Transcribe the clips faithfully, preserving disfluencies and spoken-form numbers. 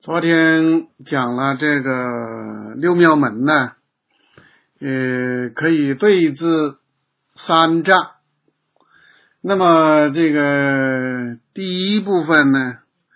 昨天讲了这个六妙门呢，呃，可以对治三障。那么这个第一部分呢，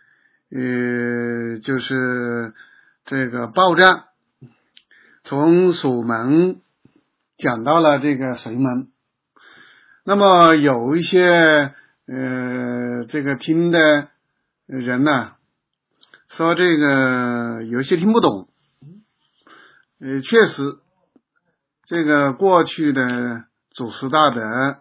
呃，就是这个报障，从属门讲到了这个随门。那么有一些呃这个听的人呢，说这个有些听不懂，呃，确实，这个过去的祖师大德《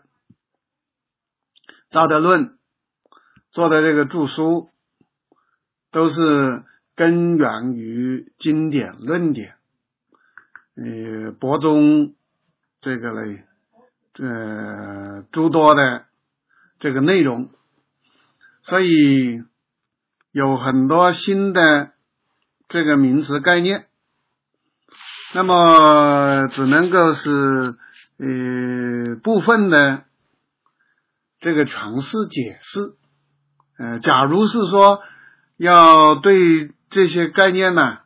道德论》做的这个著书，都是根源于经典论点，呃，博中这个嘞，呃，诸多的这个内容，所以有很多新的这个名词概念，那么只能够是呃部分的这个诠释解释。呃，假如是说要对这些概念呢，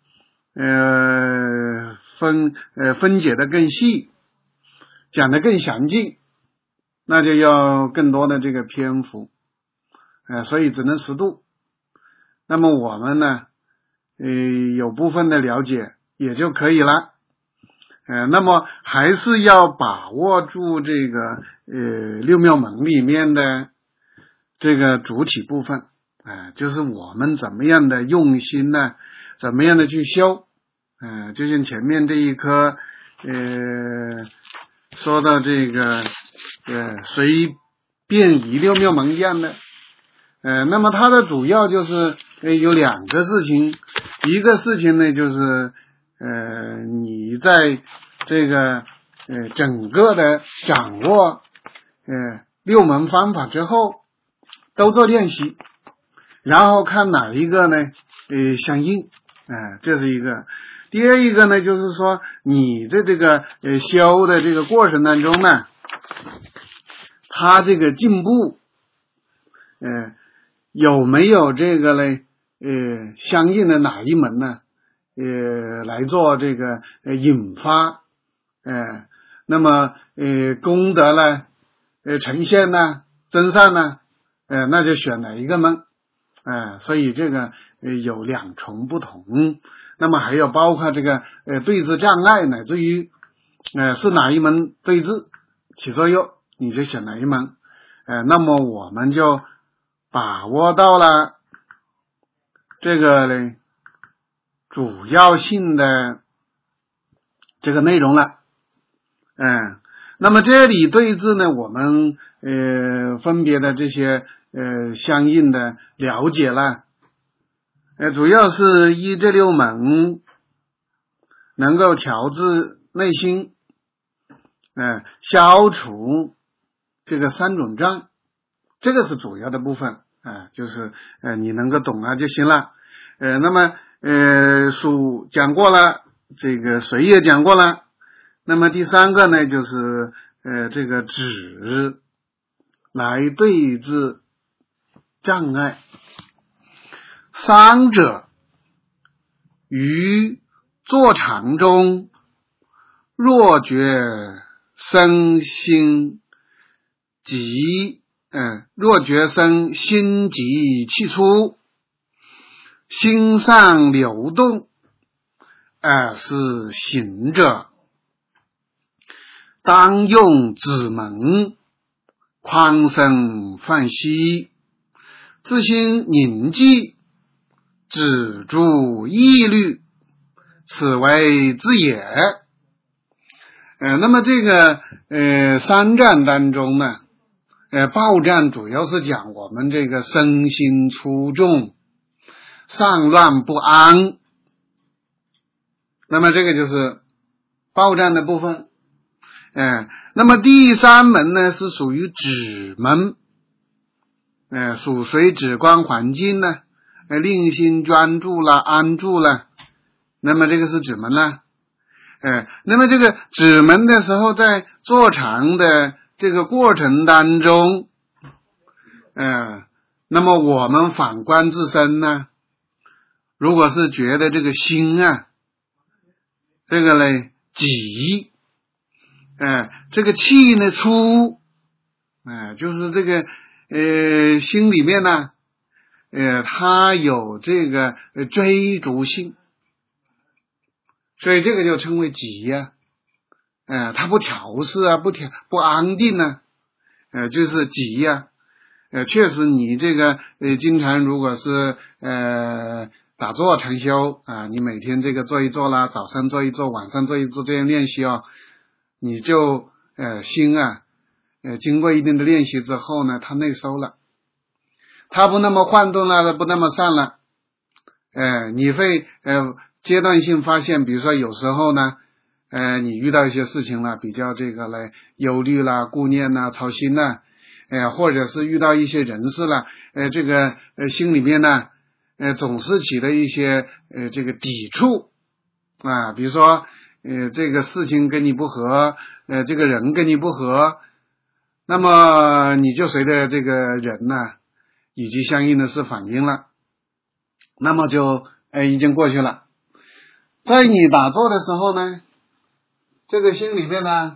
呃分呃分解的更细，讲得更详尽，那就要更多的这个篇幅，呃，所以只能适度。那么我们呢，呃，有部分的了解也就可以了，呃，那么还是要把握住这个呃六妙门里面的这个主体部分，呃，就是我们怎么样的用心呢，怎么样的去修，呃，就像前面这一科呃说到这个呃随便移六妙门一样的。呃，那么它的主要就是呃有两个事情，一个事情呢就是呃你在这个呃整个的掌握呃六门方法之后，都做练习，然后看哪一个呢呃相应，呃这是一个。第二一个呢就是说你的这个呃修的这个过程当中呢，它这个进步呃有没有这个嘞呃相应的哪一门呢呃来做这个呃引发，呃那么呃功德呢呃呈现呢增上呢，呃那就选哪一个门，呃所以这个呃有两重不同。那么还有包括这个呃对治障碍，乃至于呃是哪一门对治起作用，你就选哪一门，呃那么我们就把握到了这个呢主要性的这个内容了。嗯，那么这里对治呢，我们呃分别的这些呃相应的了解了，呃主要是依这六门能够调治内心，呃消除这个三种障，这个是主要的部分，呃就是呃你能够懂了就行了。呃那么呃属讲过了，这个水也讲过了，那么第三个呢就是呃这个止来对治障碍。三者于坐禅中，若觉身心急，嗯，若觉身心急气出，心上流动，而是行者，当用指门宽身放息，自心凝寂，止住意虑，此为之也。呃，那么这个呃三障当中呢，呃报障主要是讲我们这个身心出众，散乱不安，那么这个就是报障的部分。呃那么第三门呢是属于止门，呃属随止观环境呢，呃令心专注了安住了，那么这个是止门了。呃那么这个止门的时候，在坐禅的这个过程当中，呃那么我们反观自身呢， 如果是觉得这个心啊，这个呢急，哎，这个气呢粗，哎，就是这个呃心里面呢，呃，它有这个追逐性，所以这个就称为急呀、啊，呃，它不调试啊，不调不安定呢、啊，呃，就是急呀、啊。呃，确实，你这个呃，经常如果是呃打坐禅修啊，你每天这个做一做啦，早上做一做，晚上做一做，这样练习哦，你就呃心啊，呃经过一定的练习之后呢，它内收了，它不那么晃动了，不那么散了，呃，你会呃阶段性发现，比如说有时候呢，呃，你遇到一些事情了，比较这个来忧虑啦、顾念啦、操心啦。呃，或者是遇到一些人事了，呃，这个呃心里面呢，呃，总是起了一些呃这个抵触啊，比如说呃这个事情跟你不合，呃这个人跟你不合，那么你就随着这个人呢，以及相应的是反应了，那么就呃已经过去了。在你打坐的时候呢，这个心里面呢，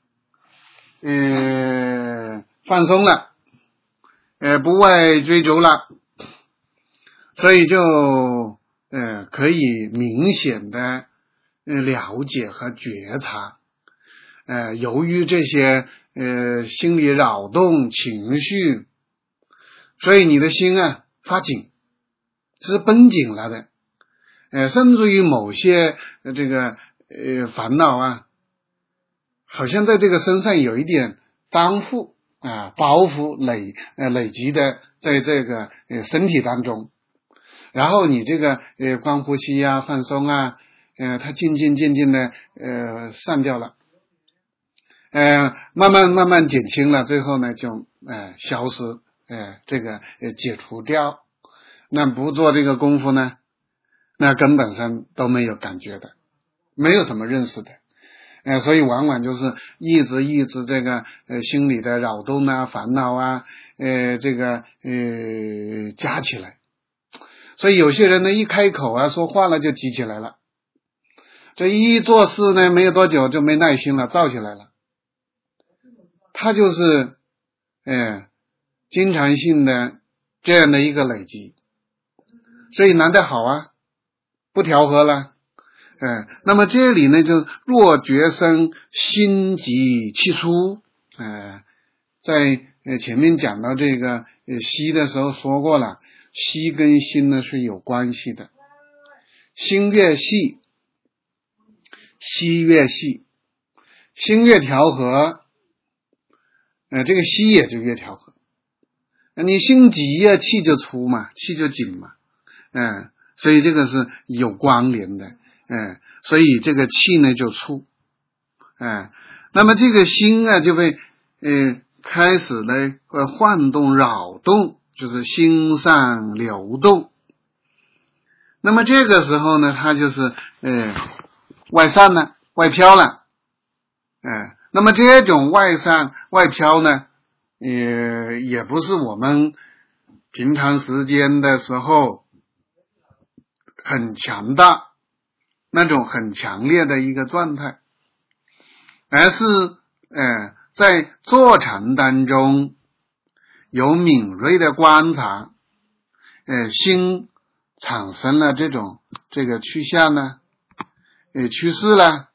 呃。放松了，呃，不外追逐了，所以就呃可以明显的呃了解和觉察，呃，由于这些呃心理扰动情绪，所以你的心啊发紧，是绷紧了的，呃，甚至于某些呃这个呃烦恼啊，好像在这个身上有一点担负。啊，包袱累呃累积的在这个呃身体当中，然后你这个呃观呼吸啊、放松啊，呃它渐渐渐渐的呃散掉了，呃慢慢慢慢减轻了，最后呢就呃消失，呃这个呃解除掉。那不做这个功夫呢，那根本上都没有感觉的，没有什么认识的。呃，所以往往就是一直一直这个呃心理的扰动啊、烦恼啊，呃这个呃加起来，所以有些人呢一开口啊说话了就急起来了，这一做事呢没有多久就没耐心了，躁起来了，他就是呃经常性的这样的一个累积，所以难得好啊，不调和了。呃，那么这里呢，就若觉生心急气粗，呃，在呃前面讲到这个呃息的时候说过了，息跟心呢是有关系的，心越细，息越细，心越调和，呃，这个息也就越调和。你心急呀，气就粗嘛，气就紧嘛，嗯、呃，所以这个是有关联的。嗯，所以这个气呢就粗，哎，那么这个心啊就会呃开始呢会晃动扰动，就是心上流动。那么这个时候呢，它就是呃外散了，外飘了，哎，那么这种外散外飘呢，也也不是我们平常时间的时候很强大。那种很强烈的一个状态，而是呃在坐禅当中有敏锐的观察，呃心产生了这种这个趋向呢，呃趋势了，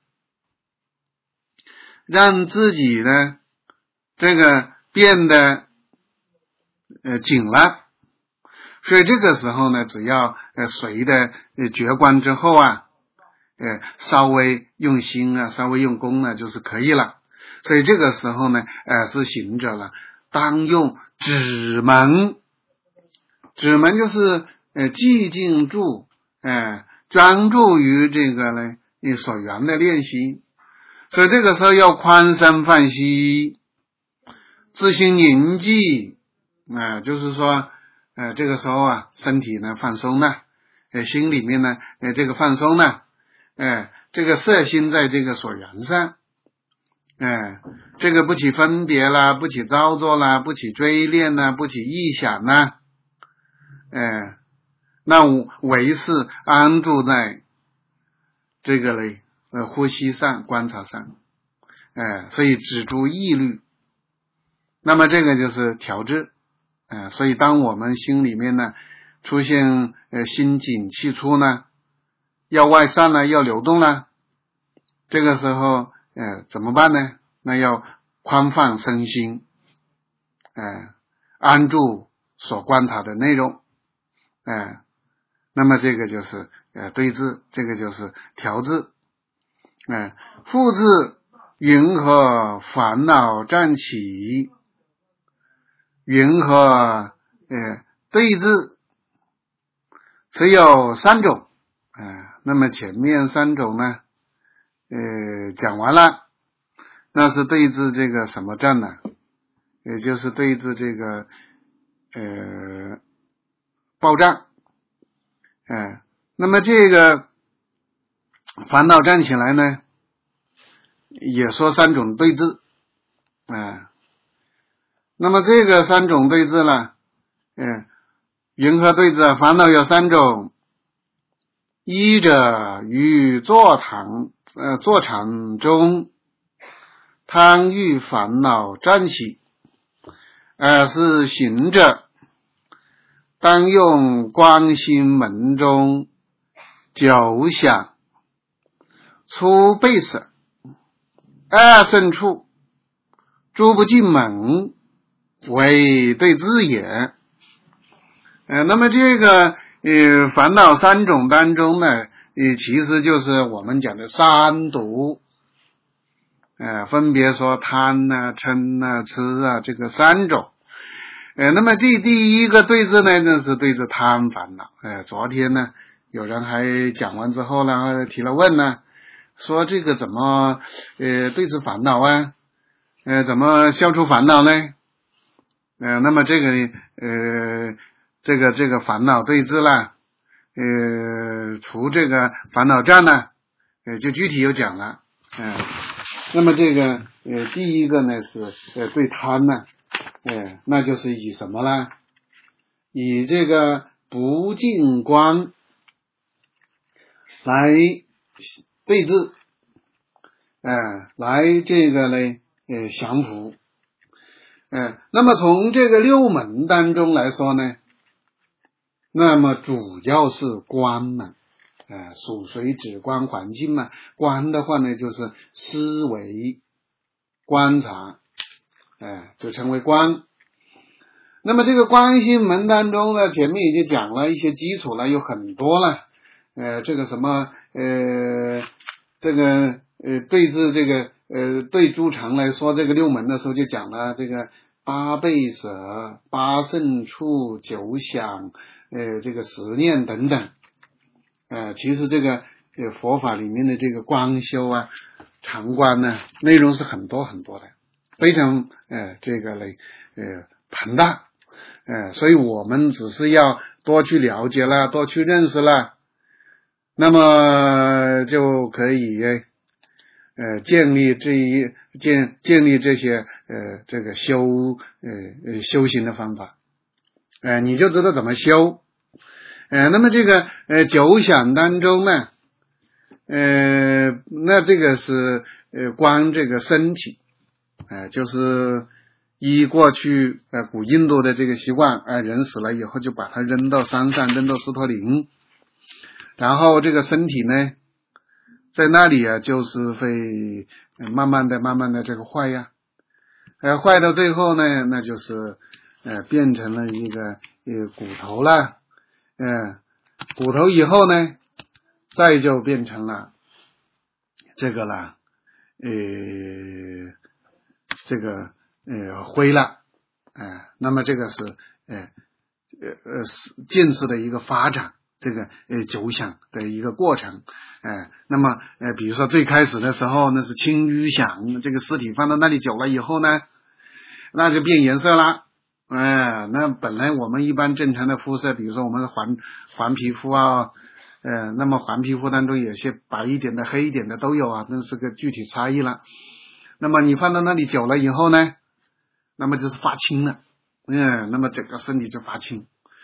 让自己呢这个变得呃紧了，所以这个时候呢，只要呃随的呃觉观之后啊。呃，稍微用心啊，稍微用功呢，就是可以了。所以这个时候呢，呃，是行者了，当用止门，止门就是呃寂静住，呃，专注于这个呢你所缘的练习。所以这个时候要宽身放息，自心宁寂，啊、呃，就是说，呃，这个时候啊，身体呢放松了，呃，心里面呢，呃，这个放松了。哎，这个色心在这个所缘上，哎，这个不起分别啦，不起造作啦，不起追恋啦，不起臆想啦，哎， 那唯是安住在这个嘞呃呼吸上观察上，哎，所以止住意虑，那么这个就是调制，哎，所以当我们心里面呢出现呃心紧气粗呢，要外散呢，要流动呢，这个时候呃怎么办呢？那要宽放身心，哎，安住所观察的内容，哎，那么这个就是呃对治，这个就是调治，哎，复治云何烦恼暂起，云何呃对治，只有三种，哎，那么前面三种呢，呃讲完了，那是对治这个什么障呢？也就是对治这个呃暴胀，哎，那么这个烦恼站起来呢，也说三种对治，哎，那么这个三种对治呢，嗯，云何对治？烦恼有三种，一者于坐堂呃坐场中，贪欲烦恼暂起，二是行者当用观心门中九想出背舍，二圣处诸不进门为对治也。呃，那么这个呃烦恼三种当中呢，呃其实就是我们讲的三毒，呃分别说贪啊、嗔啊、痴啊这个三种。呃，那么这第一个对治呢，那是对治贪烦恼。呃，昨天呢，有人还讲完之后呢，提了问呢，说这个怎么呃对治烦恼啊？呃，怎么消除烦恼呢？呃，那么这个呃，这个这个烦恼对治啦，呃，除这个烦恼障呢，呃，就具体有讲了。嗯、呃，那么这个呃，第一个呢是呃对贪呢。哎，那就是以什么呢？以这个不净观来对治，哎、呃，来这个呢，呃，降伏。哎、呃，那么从这个六门当中来说呢，那么主要是观呢，呃，属随止观环境嘛。观的话呢，就是思维、观察。哎，就称为观。那么这个观心门当中呢，前面已经讲了一些基础了，有很多了。呃，这个什么呃，这个呃对治这个呃对诸常来说，这个六门的时候就讲了这个八倍舍、八圣处、九想、呃这个十念等等。呃，其实这个呃佛法里面的这个观修啊、常观呢，内容是很多很多的。非常呃这个嘞呃庞大，呃所以我们只是要多去了解了，多去认识了，那么就可以呃建立这一建建立这些呃这个修呃呃修行的方法，呃你就知道怎么修。呃那么这个呃九想当中呢，呃那这个是呃观这个身体。呃，就是依过去呃古印度的这个习惯，呃人死了以后就把它扔到山上，扔到石头林，然后这个身体呢，在那里啊，就是会慢慢的、慢慢的这个坏呀，呃坏到最后呢，那就是呃变成了一个呃骨头了，呃骨头以后呢，再就变成了这个了，呃。这个呃灰了，哎、呃，那么这个是呃呃呃见识的一个发展，这个呃九想的一个过程，哎、呃，那么呃比如说最开始的时候那是青瘀想，这个尸体放到那里久了以后呢，那就变颜色了，哎、呃，那本来我们一般正常的肤色，比如说我们是黄黄皮肤啊。呃，那么黄皮肤当中有些白一点的、黑一点的都有啊，那是个具体差异了。那么你放到那里久了以后呢，那么就是发青了，嗯，那么整个身体就发青。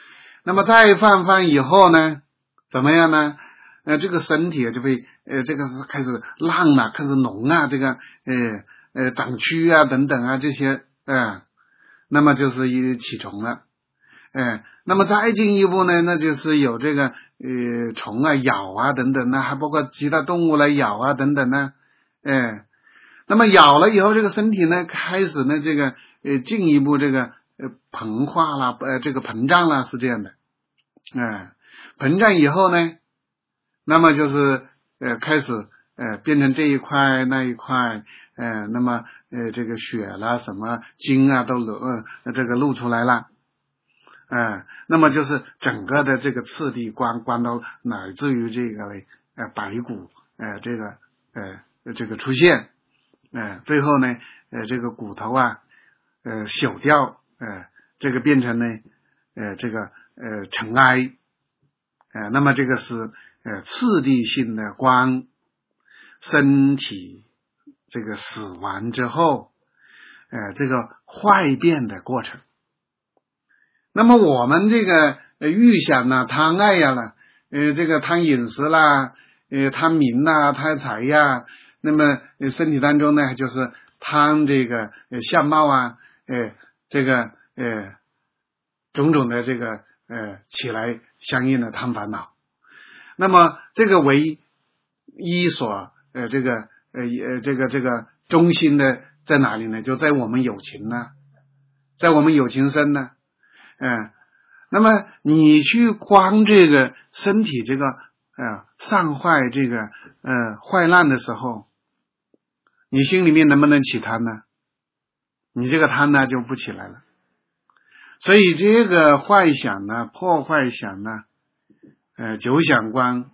那么再放放以后呢，怎么样呢？呃，这个身体就会呃，这个是开始浪了，开始脓啊，这个呃呃长蛆啊等等啊这些，呃，那么就是一起虫了，呃，那么再进一步呢，那就是有这个呃虫啊咬啊等等呢，还包括其他动物来咬啊等等呢，呃，那么咬了以后，这个身体呢开始呢这个呃进一步这个呃膨化啦，呃这个膨胀啦，是这样的，呃，膨胀以后呢。那么就是呃开始呃变成这一块那一块，呃那么呃这个血啦什么筋啊都露呃这个露出来了，呃那么就是整个的这个次第关关到乃至于这个呃白骨呃这个呃这个出现，呃最后呢呃这个骨头啊呃朽掉，呃这个变成呢呃这个呃尘埃，呃那么这个是呃，次第性的光身体这个死亡之后，呃，这个坏变的过程。那么我们这个呃预想呢，贪爱呀了，呃，这个贪饮食啦，呃，贪名啦，贪财呀，那么、呃、身体当中呢，就是贪这个呃相貌啊，呃，这个呃种种的这个呃起来相应的贪烦恼。那么这个唯一所呃这个呃呃这个这个中心的在哪里呢？就在我们有情呢，在我们有情身呢，嗯、呃，那么你去观这个身体这个呃上坏这个呃坏烂的时候，你心里面能不能起贪呢？你这个贪呢就不起来了。所以这个坏想呢，破坏想呢。呃，九想观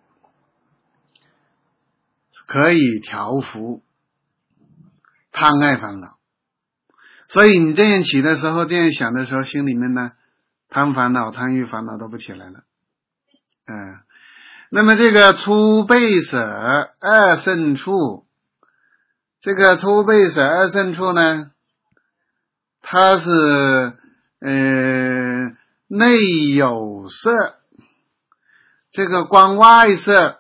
可以调伏贪爱烦恼，所以你这样起的时候，这样想的时候，心里面呢，贪烦恼、贪欲烦恼都不起来了。嗯、呃，那么这个初备舍二圣处，这个初备舍二圣处呢，它是呃内有色。这个观外色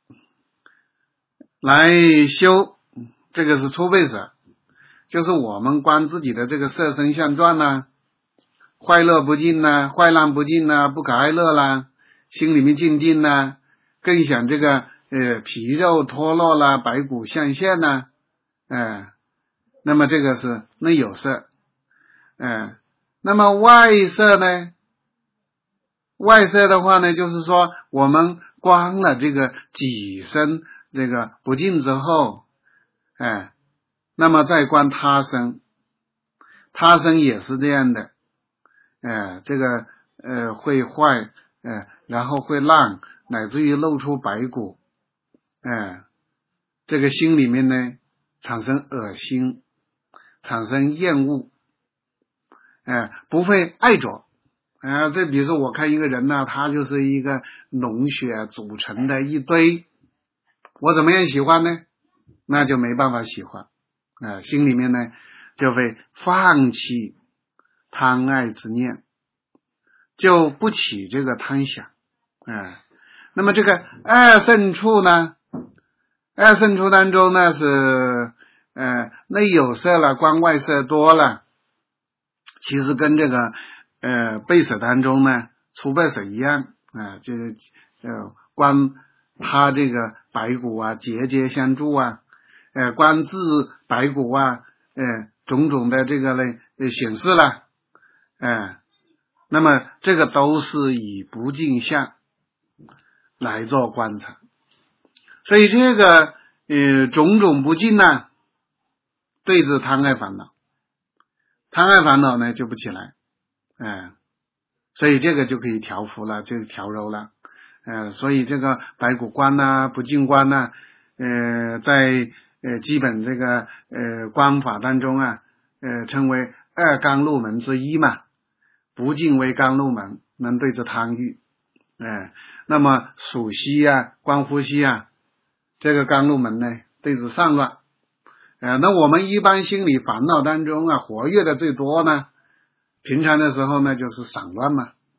来修，这个是初备舍，就是我们观自己的这个色身相状呐，坏乐不尽呐，坏烂不尽呐，不可爱乐啦，心里面静定呐，更想这个呃皮肉脱落啦，白骨相现呐，呃，那么这个是内有色，呃，那么外色呢？外色的话呢，就是说我们观了这个己身这个不净之后，哎，那么再观他身，他身也是这样的，哎，这个呃会坏，哎，然后会烂，乃至于露出白骨，哎，这个心里面呢产生恶心，产生厌恶，哎，不会爱着。啊，这比如说我看一个人呢，他就是一个脓血组成的一堆，我怎么样喜欢呢？那就没办法喜欢，啊，心里面呢就会放弃贪爱之念，就不起这个贪想，啊，那么这个二圣处呢，二圣处当中呢是呃内有色了，观外色多了，其实跟这个呃备舍当中呢，初备舍一样啊、呃，就是呃观他这个白骨啊，节节相助啊，呃观自白骨啊，呃种种的这个呢呃显示了，呃那么这个都是以不净相来做观察，所以这个呃种种不净呢，对治贪爱烦恼，贪爱烦恼呢就不起来。嗯，所以这个就可以调伏了，就调柔了，呃，所以这个白骨观呐、不净观呐、呃，在呃基本这个呃观法当中啊，呃称为二甘露门之一嘛，不净为甘露门，能对治贪欲，呃，那么属息啊、观呼吸啊，这个甘露门呢对治散乱，呃，那我们一般心理烦恼当中啊，活跃的最多呢。平常的时候呢，就是散乱嘛，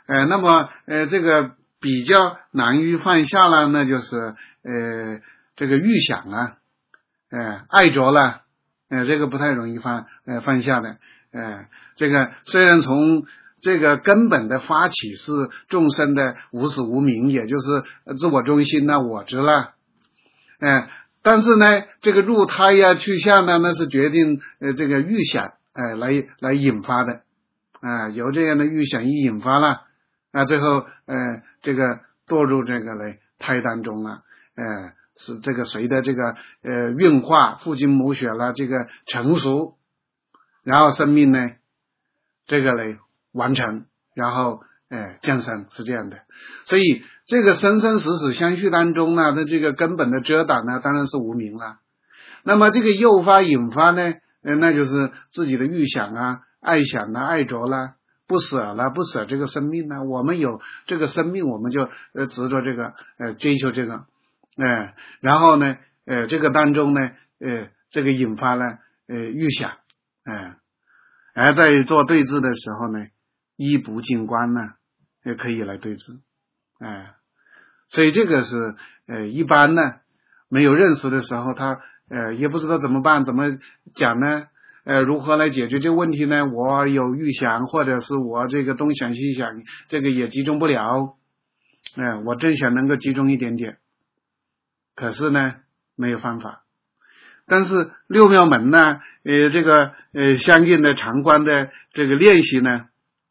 呃，那么呃这个比较难于放下了，那就是呃这个欲想啊，呃爱着了，呃这个不太容易放呃放下的。呃这个虽然从这个根本的发起是众生的无始无明，也就是自我中心呐、我执了，呃但是呢这个入胎呀、去相呢，那是决定呃这个欲想呃来来引发的啊、呃，有这样的欲想一引发了啊，最后呃这个堕入这个嘞胎当中了，呃是这个随着这个呃运化父精母血了这个成熟，然后生命呢这个嘞完成，然后呃降生，是这样的。所以这个生生死死相续当中呢，它这个根本的遮挡呢当然是无明了。那么这个诱发引发呢，呃那就是自己的欲想啊、爱想啊、爱着啦、不舍了，不舍这个生命呢，我们有这个生命，我们就呃执着这个呃追求这个，呃然后呢呃这个当中呢呃这个引发了呃欲想，呃而在做对治的时候呢，一不净观呢也可以来对治，呃所以这个是呃一般呢没有认识的时候，他呃也不知道怎么办，怎么讲呢？呃，如何来解决这个问题呢？我有预想，或者是我这个东想西想，这个也集中不了。呃，我真想能够集中一点点，可是呢，没有方法。但是六妙门呢，呃，这个呃相应的常观的这个练习呢，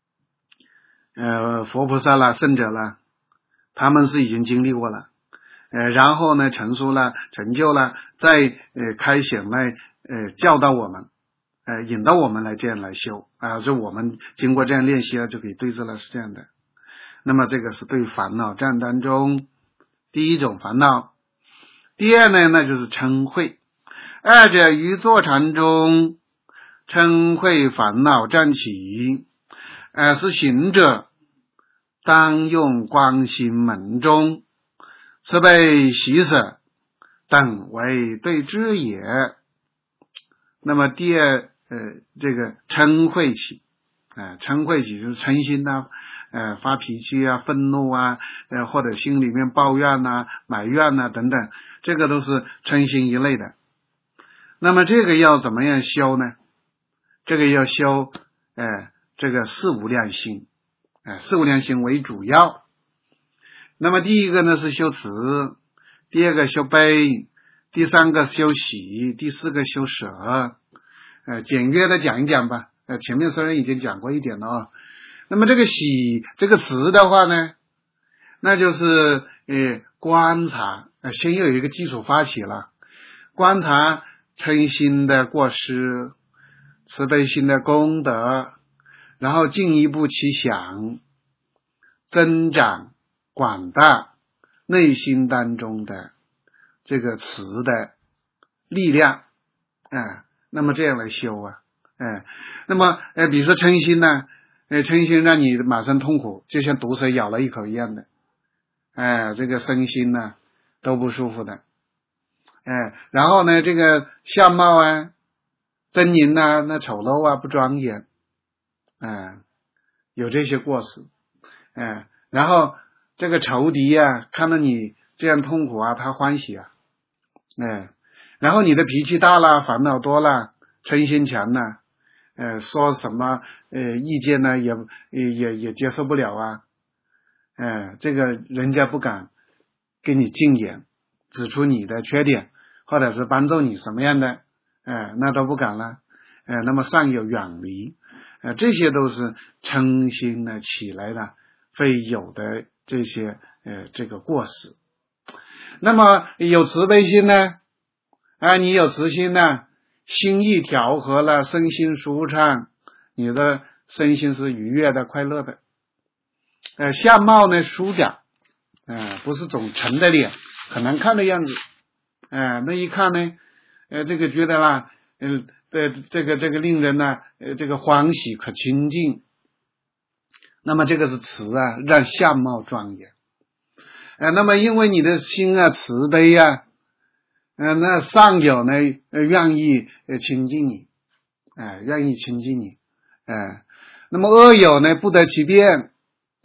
呃，佛菩萨啦、圣者啦，他们是已经经历过了。呃，然后呢，成熟了，成就了，再呃开显来呃教导我们，呃引导我们来这样来修啊，就我们经过这样练习了，就可以对治了，是这样的。那么这个是对烦恼障当中第一种烦恼。第二呢，那就是嗔恚，二者于坐禅中，嗔恚烦恼障起，呃是行者当用观心门中。此辈习舍等为对治也。那么第二呃这个嗔恚起，呃嗔恚起就是嗔心呐、啊，呃发脾气啊、愤怒啊，呃或者心里面抱怨呐、啊、埋怨呐、啊、等等，这个都是嗔心一类的。那么这个要怎么样修呢？这个要修呃这个四无量心，呃四无量心为主要。那么第一个呢是修慈，第二个修悲，第三个修喜，第四个修舍。呃，简约的讲一讲吧。呃，前面虽然已经讲过一点了啊。那么这个喜这个慈的话呢，那就是呃观察，呃先有一个基础发起了，观察嗔心的过失，慈悲心的功德，然后进一步其想，增长广大内心当中的这个慈的力量，哎、呃，那么这样来修啊，哎、呃，那么呃，比如说嗔心呢，呃，嗔心让你马上痛苦，就像毒蛇咬了一口一样的，哎、呃，这个身心呢都不舒服的，哎、呃，然后呢，这个相貌啊、狰狞啊、那丑陋啊、不庄严，哎、呃，有这些过失，哎、呃，然后这个仇敌啊，看到你这样痛苦啊，他欢喜啊，哎，然后你的脾气大了，烦恼多了，嗔心强了，呃，说什么呃意见呢，也也也接受不了啊，呃，这个人家不敢给你进言，指出你的缺点，或者是帮助你什么样的，呃，那都不敢了，呃，那么尚有远离，呃，这些都是嗔心呢起来的非有的这些呃这个过失。那么有慈悲心呢，啊，你有慈心呢，心意调和了，身心舒畅，你的身心是愉悦的、快乐的。呃，相貌呢舒展，呃，不是总沉的脸，很难看的样子。呃，那一看呢，呃，这个觉得啦，嗯、呃，这个这个令人呢，呃，这个欢喜可亲近。那么这个是慈啊，让相貌庄严。呃，那么因为你的心啊慈悲啊，呃，那上有呢呃愿意呃亲近你，哎、呃，愿意亲近你，哎、呃，那么恶有呢不得其便，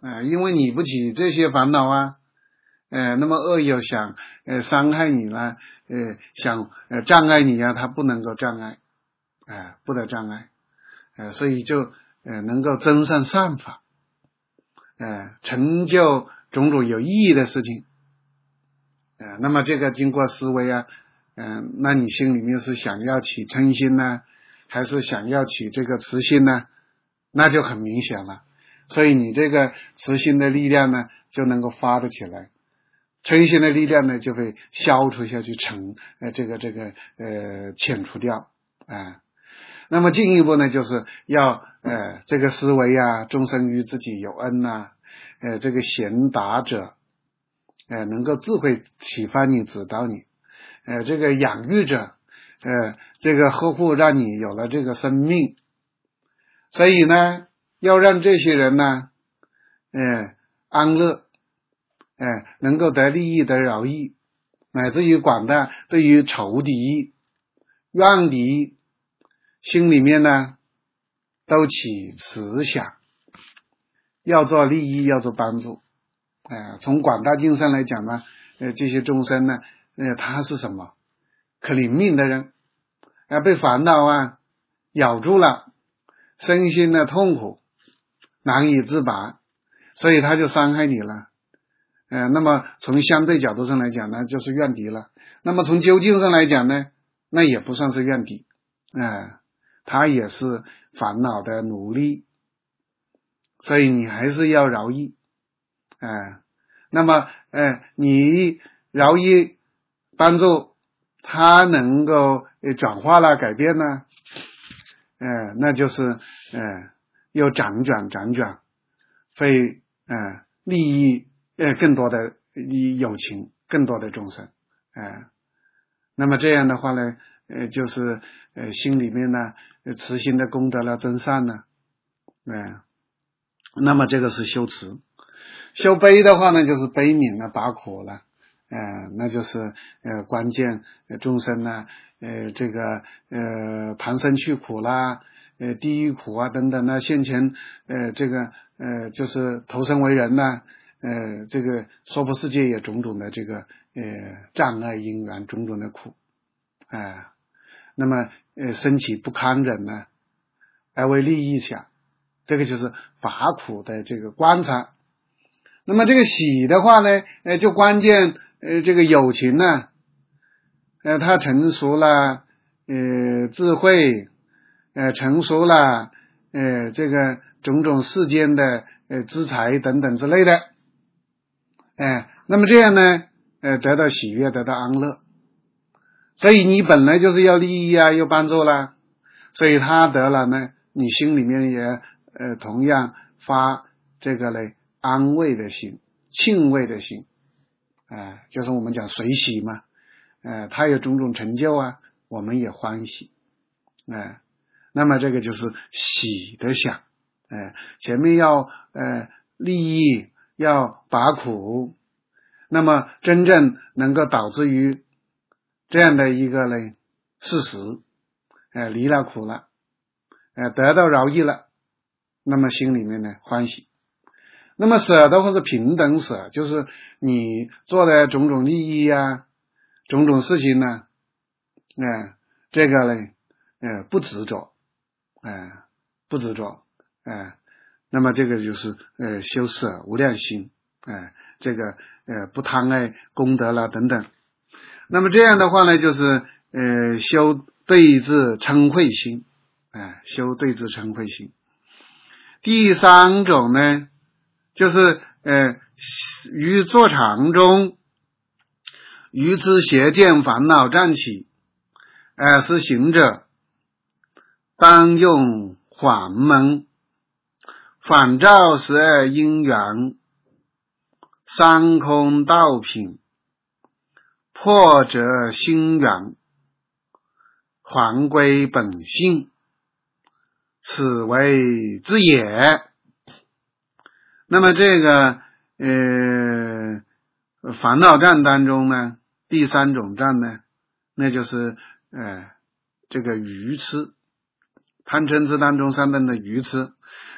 呃，因为你不起这些烦恼啊，呃，那么恶友想呃伤害你了，呃，想呃障碍你啊，他不能够障碍，啊、呃，不得障碍，呃，所以就呃能够增上善法，呃，成就种种有意义的事情，呃，那么这个经过思维啊，嗯、呃，那你心里面是想要起嗔心呢，还是想要起这个慈心呢？那就很明显了。所以你这个慈心的力量呢，就能够发得起来，嗔心的力量呢，就会消除下去，成呃这个这个呃遣除掉啊、呃。那么进一步呢，就是要呃这个思维啊，众生于自己有恩呐、啊，呃这个贤达者，呃能够智慧启发你，指导你，呃这个养育者，呃这个呵护，让你有了这个生命。所以呢，要让这些人呢，呃，安乐，呃，能够得利益、得饶益，乃至于广大对于仇敌、怨敌，心里面呢都起慈想，要做利益，要做帮助。呃，从广大经上来讲呢，呃，这些众生呢，呃，他是什么？可怜命的人，啊、呃，被烦恼啊咬住了。身心的痛苦难以自拔，所以他就伤害你了。呃，那么从相对角度上来讲呢，就是怨敌了。那么从究竟上来讲呢，那也不算是怨敌，呃，他也是烦恼的奴隶，所以你还是要饶益。呃，那么呃，你饶益帮助他能够转化了、改变呢？呃，那就是呃，又辗转辗转，会呃利益呃更多的友情，更多的众生，呃，那么这样的话呢，呃，就是呃心里面呢，慈心的功德了，增善呢，呃，那么这个是修慈。修悲的话呢，就是悲悯了，拔苦了，呃，那就是呃关键呃众生呢。呃，这个呃，盘生去苦啦，呃，地狱苦啊等等呢，现前呃，这个呃，就是投生为人呢，呃，这个娑婆世界也种种的这个呃障碍因缘，种种的苦，啊、呃，那么呃，升起不堪忍呢，而为利益想，这个就是拔苦的这个观察。那么这个喜的话呢，呃，就关键呃，这个友情呢。呃，他成熟了，呃，智慧，呃，成熟了，呃，这个种种世间的呃资财等等之类的，哎、呃，那么这样呢，呃，得到喜悦，得到安乐，所以你本来就是要利益啊，又帮助啦，所以他得了呢，你心里面也呃同样发这个嘞安慰的心，庆慰的心，啊、呃，就是我们讲随喜嘛。呃，他有种种成就啊，我们也欢喜，呃，那么这个就是喜的想，呃，前面要呃利益，要拔苦，那么真正能够导致于这样的一个呢事实，呃，离了苦了，呃，得到饶益了，那么心里面呢欢喜。那么舍的话是平等舍，就是你做的种种利益啊。种种事情呢，呃，这个呢，呃，不执着，呃，不执着，呃，那么这个就是呃修舍无量心，呃，这个呃不贪爱功德啦等等。那么这样的话呢，就是呃修对治嗔恚心，呃，修对治嗔恚心。第三种呢，就是呃于坐禅中。于之邪见烦恼暂起，而是行者当用缓门，反照十二因缘，三空道品，破则心缘，还归本性，此为之也。那么这个呃烦恼障当中呢，第三种障呢，那就是呃这个愚痴，贪嗔痴当中三等的愚痴。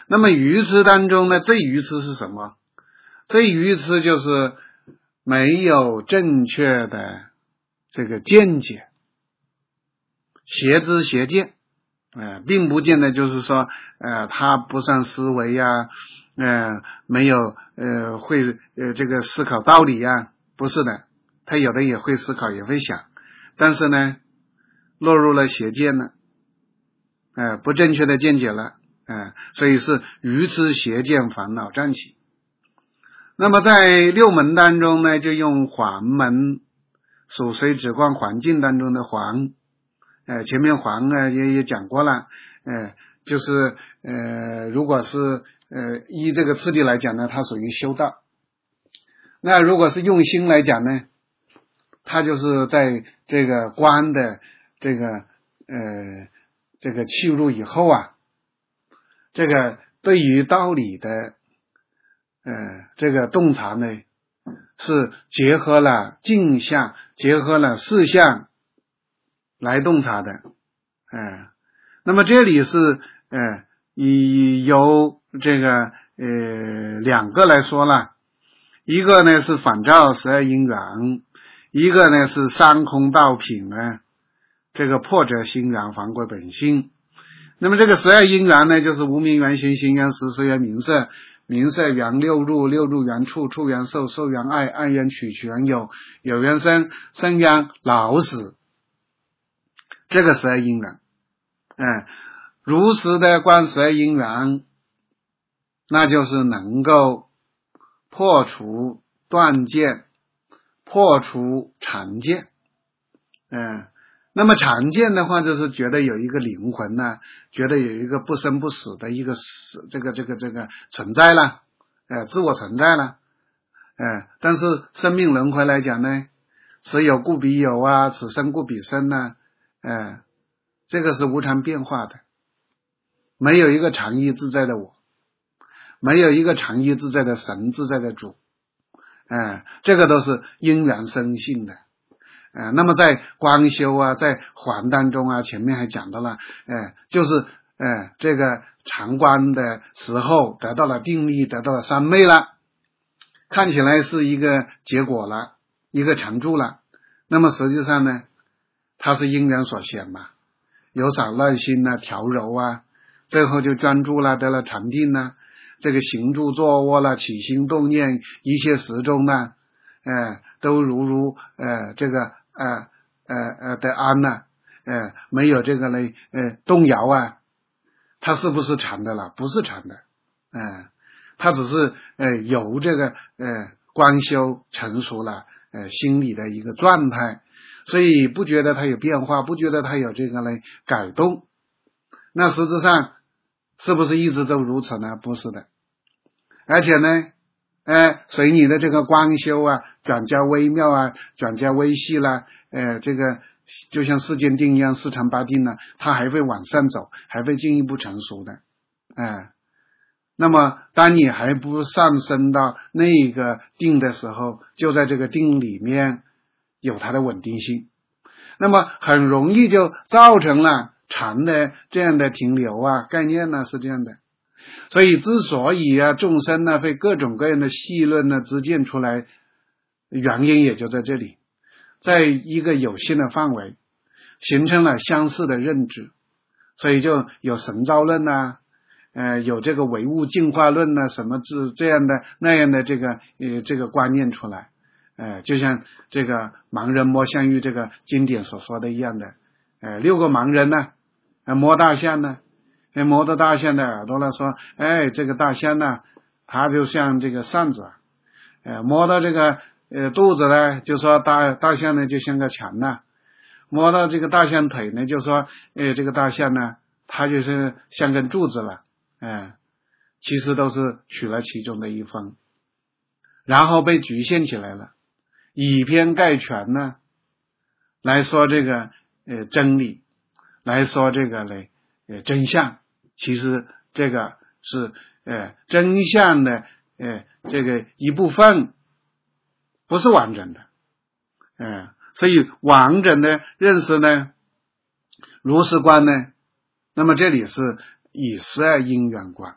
那么愚痴当中呢，最愚痴是什么？最愚痴就是没有正确的这个见解，邪知邪见，呃，并不见得就是说，呃，他不善思维呀，呃，没有呃会呃这个思考道理呀，不是的，他有的也会思考，也会想，但是呢，落入了邪见了，呃，不正确的见解了，呃，所以是愚痴邪见烦恼暂起。那么在六门当中呢，就用黄门，属水止观环境当中的黄，呃，前面黄呢也也讲过了，呃，就是呃，如果是呃依这个次第来讲呢，它属于修道。那如果是用心来讲呢，它就是在这个观的这个呃这个契入以后啊，这个对于道理的呃这个洞察呢，是结合了镜像，结合了事项来洞察的，呃，那么这里是呃以由这个呃两个来说了，一个呢是反照十二因缘，一个呢是三空道品呢，这个破折心缘，还归本性。那么这个十二因缘呢，就是无明缘、行行缘、识识缘、名色。名色缘六入，六入缘触，触缘受，受缘爱，爱缘取，取缘有，有缘生，生缘老死。这个十二因缘，哎，如实的观十二因缘，那就是能够破除断见，破除常见，嗯，那么常见的话，就是觉得有一个灵魂呢、啊，觉得有一个不生不死的一个死这个这个这个存在了，呃，自我存在了，呃，但是生命轮回来讲呢，此有故彼有啊，此生故彼生呢、啊，呃，这个是无常变化的，没有一个常意自在的我，没有一个常意自在的神自在的主，呃，这个都是因缘生性的。呃，那么在光修啊，在还当中啊，前面还讲到了，呃，就是呃这个常观的时候得到了定力，得到了三昧了，看起来是一个结果了，一个成就了。那么实际上呢，它是因缘所显嘛，有散乱心啊，调柔啊，最后就专注了，得了禅定啊，这个行住坐卧了，起心动念，一切时中呢，呃，都如如呃这个呃呃呃的安呢、啊，呃没有这个呢呃动摇啊，它是不是禅的了？不是禅的，呃它只是呃由这个呃观修成熟了呃心理的一个状态，所以不觉得它有变化，不觉得它有这个呢改动。那实质上是不是一直都如此呢？不是的，而且呢呃，随你的这个光修啊，转加微妙啊，转加微细啦，呃，这个就像世间定一样，四禅八定呢，它还会往上走，还会进一步成熟的，哎、呃，那么当你还不上升到那个定的时候，就在这个定里面有它的稳定性，那么很容易就造成了禅的这样的停留啊，概念呢是这样的。所以之所以啊众生呢会各种各样的细论呢知见出来，原因也就在这里，在一个有限的范围形成了相似的认知，所以就有神造论呐、啊，呃有这个唯物进化论呐、啊，什么这这样的那样的这个呃这个观念出来，呃就像这个盲人摸象玉这个经典所说的一样的，呃六个盲人呢、啊，摸大象呢。摸到大象的耳朵了，说，哎，这个大象呢，它就像这个扇子，呃，摸到这个呃肚子呢，就说大大象呢就像个墙呢，摸到这个大象腿呢，就说，哎，这个大象呢，它就是像根柱子了，哎、呃，其实都是取了其中的一方，然后被局限起来了，以偏概全呢，来说这个呃真理，来说这个嘞呃真相。其实这个是呃真相的呃这个一部分，不是完整的，呃所以完整的认识呢，如是观呢，那么这里是以十二因缘观，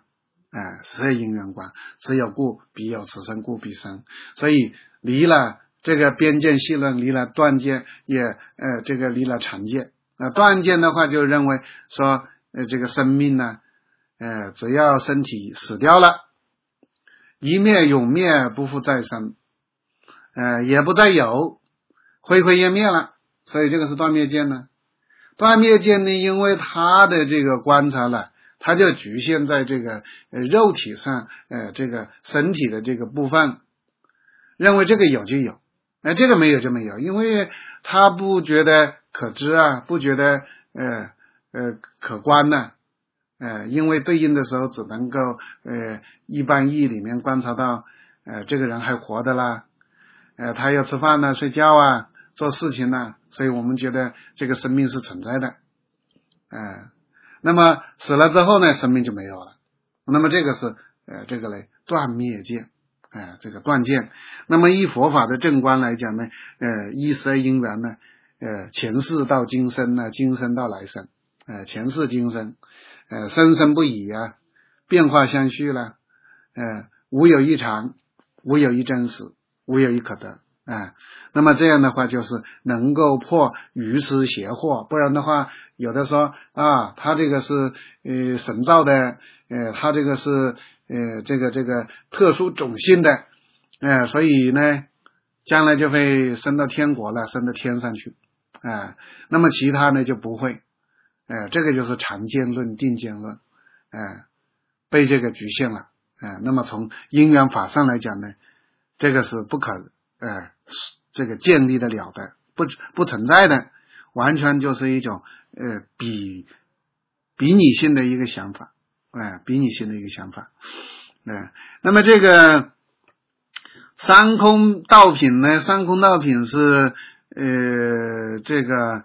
哎，十因缘观，此有故彼有，此生故彼生。所以离了这个边界细论，离了断见，也呃这个离了常见。那断见的话，就认为说，呃这个生命呢，呃只要身体死掉了，一灭永灭，不复再生，呃也不再有，灰灰烟灭了。所以这个是断灭见呢。断灭见呢，因为它的这个观察了，它就局限在这个呃肉体上，呃这个身体的这个部分，认为这个有就有，哎、呃、这个没有就没有，因为他不觉得可知啊，不觉得呃呃可观呢、啊，呃因为对应的时候只能够呃一般意义里面观察到，呃这个人还活的啦，呃他要吃饭呢，睡觉啊，做事情呢，所以我们觉得这个生命是存在的，呃那么死了之后呢，生命就没有了。那么这个是呃这个嘞断灭见，哎、呃，这个断见。那么以佛法的正观来讲呢，呃，依十二因缘呢，呃，前世到今生呢，今生到来生，呃，前世今生，呃，生生不已啊，变化相续了，呃，无有一常，无有一真实，无有一可得。啊、呃，那么这样的话就是能够破愚痴邪惑，不然的话，有的说啊，他这个是呃神造的，呃，他这个是呃这个这个特殊种性的，呃，所以呢，将来就会升到天国了，升到天上去，啊、呃，那么其他呢就不会，呃，这个就是常见论、定见论，呃，被这个局限了，呃，那么从因缘法上来讲呢，这个是不可。呃，这个建立得了的，不不存在的，完全就是一种呃比比拟性的一个想法，哎、呃，比拟性的一个想法，呃，那么这个三空道品呢，三空道品是呃这个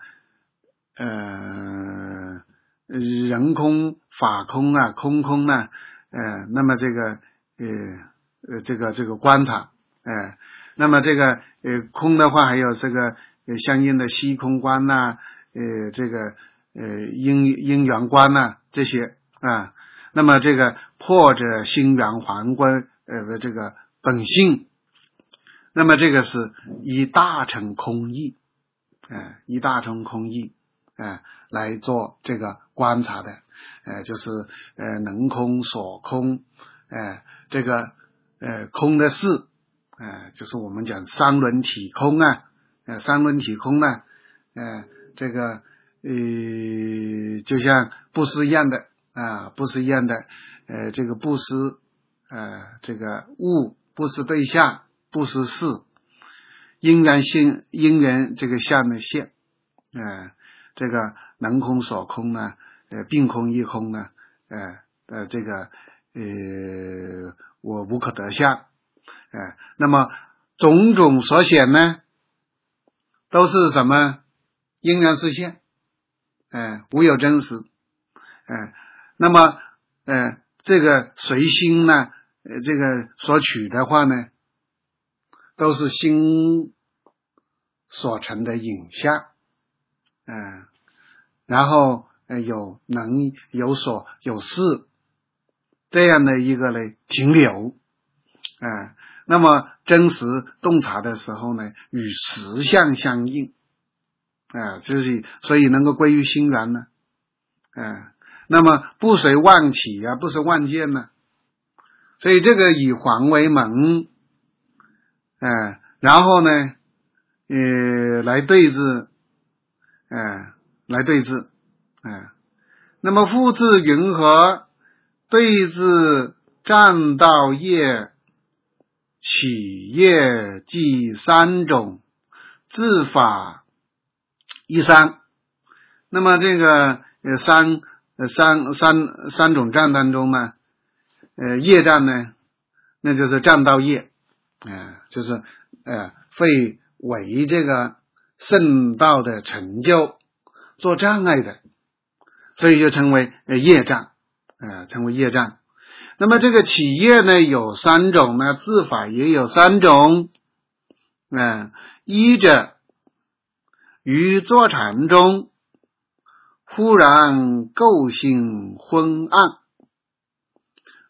呃人空、法空啊、空空啊，呃，那么这个呃呃这个这个观察，呃。那么这个呃空的话，还有这个呃相应的虚空观呐、啊，呃这个呃因因缘观呐、啊、这些啊，那么这个破者心缘还归呃这个本性，那么这个是以大乘空义，呃以大乘空义呃来做这个观察的，呃就是呃能空所空，呃这个呃空的事。呃，就是我们讲三轮体空啊，呃，三轮体空呢、啊，呃，这个呃，就像布施一样的啊，布施一样的，呃，这个布施，呃，这个物布施对象，布施事，因缘性，因缘这个相的现，呃，这个能空所空呢，呃，并空亦空呢，呃呃，这个呃，我无可得相。哎，那么种种所显呢，都是什么因缘实现，哎，无有真实，哎，那么呃这个随心呢，呃这个所取的话呢，都是心所成的影像，嗯、呃，然后呃有能有所有事这样的一个呢停留，哎、呃。那么真实洞察的时候呢，与实相相应，啊、呃，就是所以能够归于心缘呢，啊、呃，那么不随妄起啊，不随妄见呢，所以这个以黄为门，呃，然后呢，呃，来对治，呃，来对治，呃，那么复治云何？对治占道业。起业即三种，自法一三。那么这个呃三呃三三三种占当中呢，呃业占呢，那就是占道业，呃就是呃会为这个圣道的成就做障碍的，所以就称为呃业障，呃称为业障。那么这个起业呢有三种呢，自法也有三种，嗯、呃，一者于坐禅中忽然构性昏暗，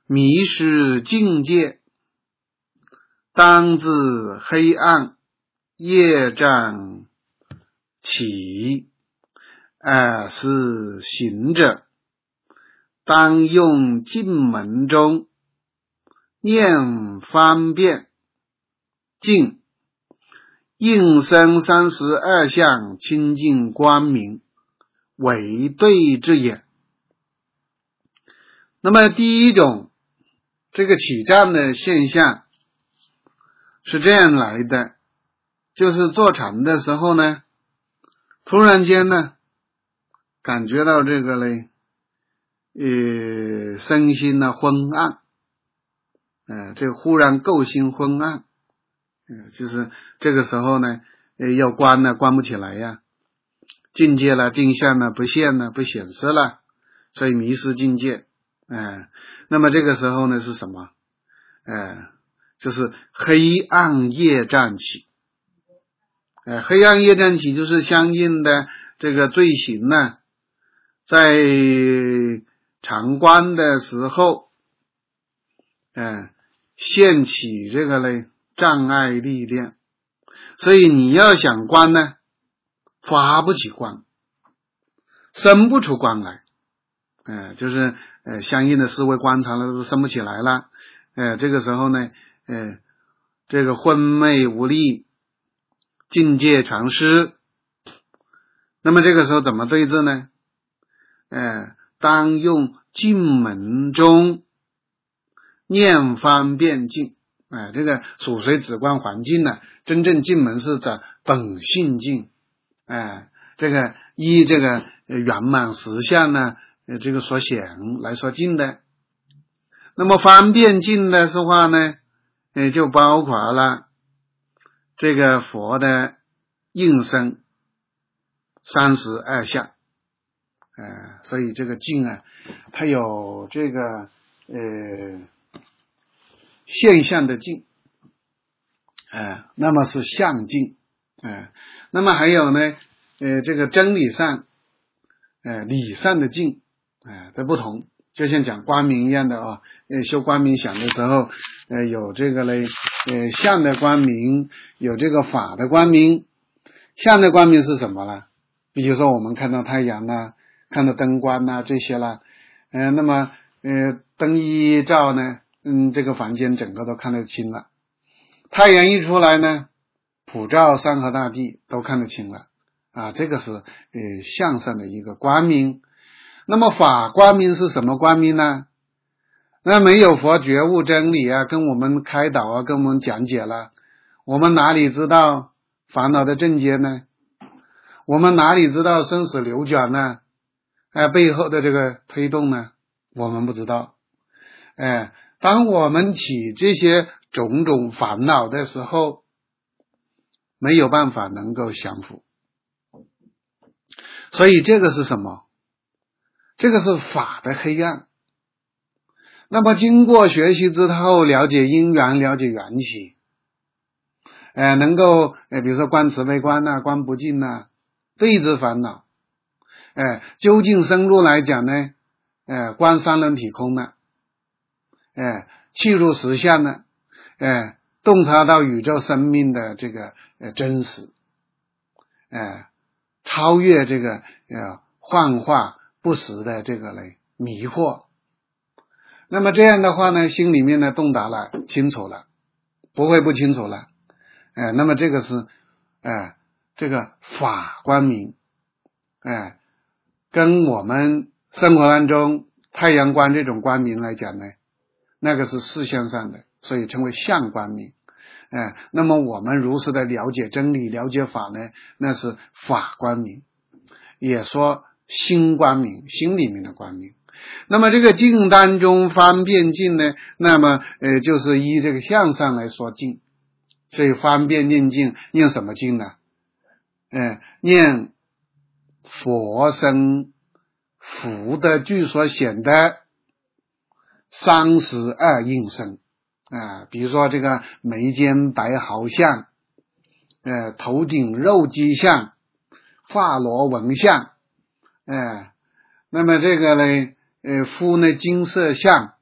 迷失境界，当自黑暗业障起，尔是行者，当用净门中念方便净，应生三十二相清净光明，为对之也。那么第一种这个起障的现象是这样来的，就是坐禅的时候呢，突然间呢感觉到这个嘞呃身心呢昏暗，呃这个忽然构心昏暗，呃就是这个时候呢呃要关呢关不起来呀，境界了镜像呢不现了不显示了，所以迷失境界。呃那么这个时候呢是什么？呃就是黑暗业障起。呃黑暗业障起就是相应的这个罪行呢，在常观的时候呃现起这个嘞障碍力量，所以你要想观呢发不起光，生不出光来，呃就是呃相应的思维观察了都生不起来了，呃这个时候呢呃这个昏昧无力，境界全失。那么这个时候怎么对治呢？呃当用净门中念方便净。哎、呃，这个属随止观环境呢，真正净门是指本性净，哎、呃，这个依这个圆满实相呢，呃，这个所显来说净的。那么方便净的是话呢，呃，就包括了这个佛的应身三十二相，呃，所以这个净啊，它有这个呃现象的净，呃，那么是相净，呃，那么还有呢，呃，这个真理上，呃，理上的净，呃，的不同，就像讲光明一样的啊，呃，修光明想的时候，呃，有这个嘞，呃，相的光明，有这个法的光明。相的光明是什么呢？比如说我们看到太阳啦，看到灯光啦这些啦，呃，那么呃灯一照呢，嗯，这个房间整个都看得清了。太阳一出来呢，普照山河大地都看得清了啊，这个是呃相上的一个光明。那么法光明是什么光明呢？那没有佛觉悟真理啊，跟我们开导啊，跟我们讲解了，我们哪里知道烦恼的症结呢？我们哪里知道生死流转呢？哎，背后的这个推动呢，我们不知道。哎，当我们起这些种种烦恼的时候，没有办法能够降伏。所以这个是什么？这个是法的黑暗。那么经过学习之后，了解因缘，了解缘起，呃，能够呃，比如说观慈悲观呐、啊，观不净呐、啊，对治烦恼。呃，究竟深入来讲呢，呃，观三轮体空呢，呃，契入实相呢，呃，洞察到宇宙生命的这个呃真实，呃，超越这个呃幻化不实的这个嘞迷惑。那么这样的话呢，心里面呢洞达了，清楚了，不会不清楚了。哎、呃，那么这个是哎、呃、这个法光明，哎、呃，跟我们生活当中太阳光这种光明来讲呢，那个是事相上的，所以称为相光明。哎、呃，那么我们如实的了解真理，了解法呢，那是法光明，也说心光明，心里面的光明。那么这个净当中方便净呢，那么呃就是依这个相上来说净，所以方便念净，念什么净呢？呃念佛身福的具所显的三十二应身啊、呃，比如说这个眉间白毫相，呃头顶肉髻相，发罗纹相，呃那么这个呢呃肤呢金色相，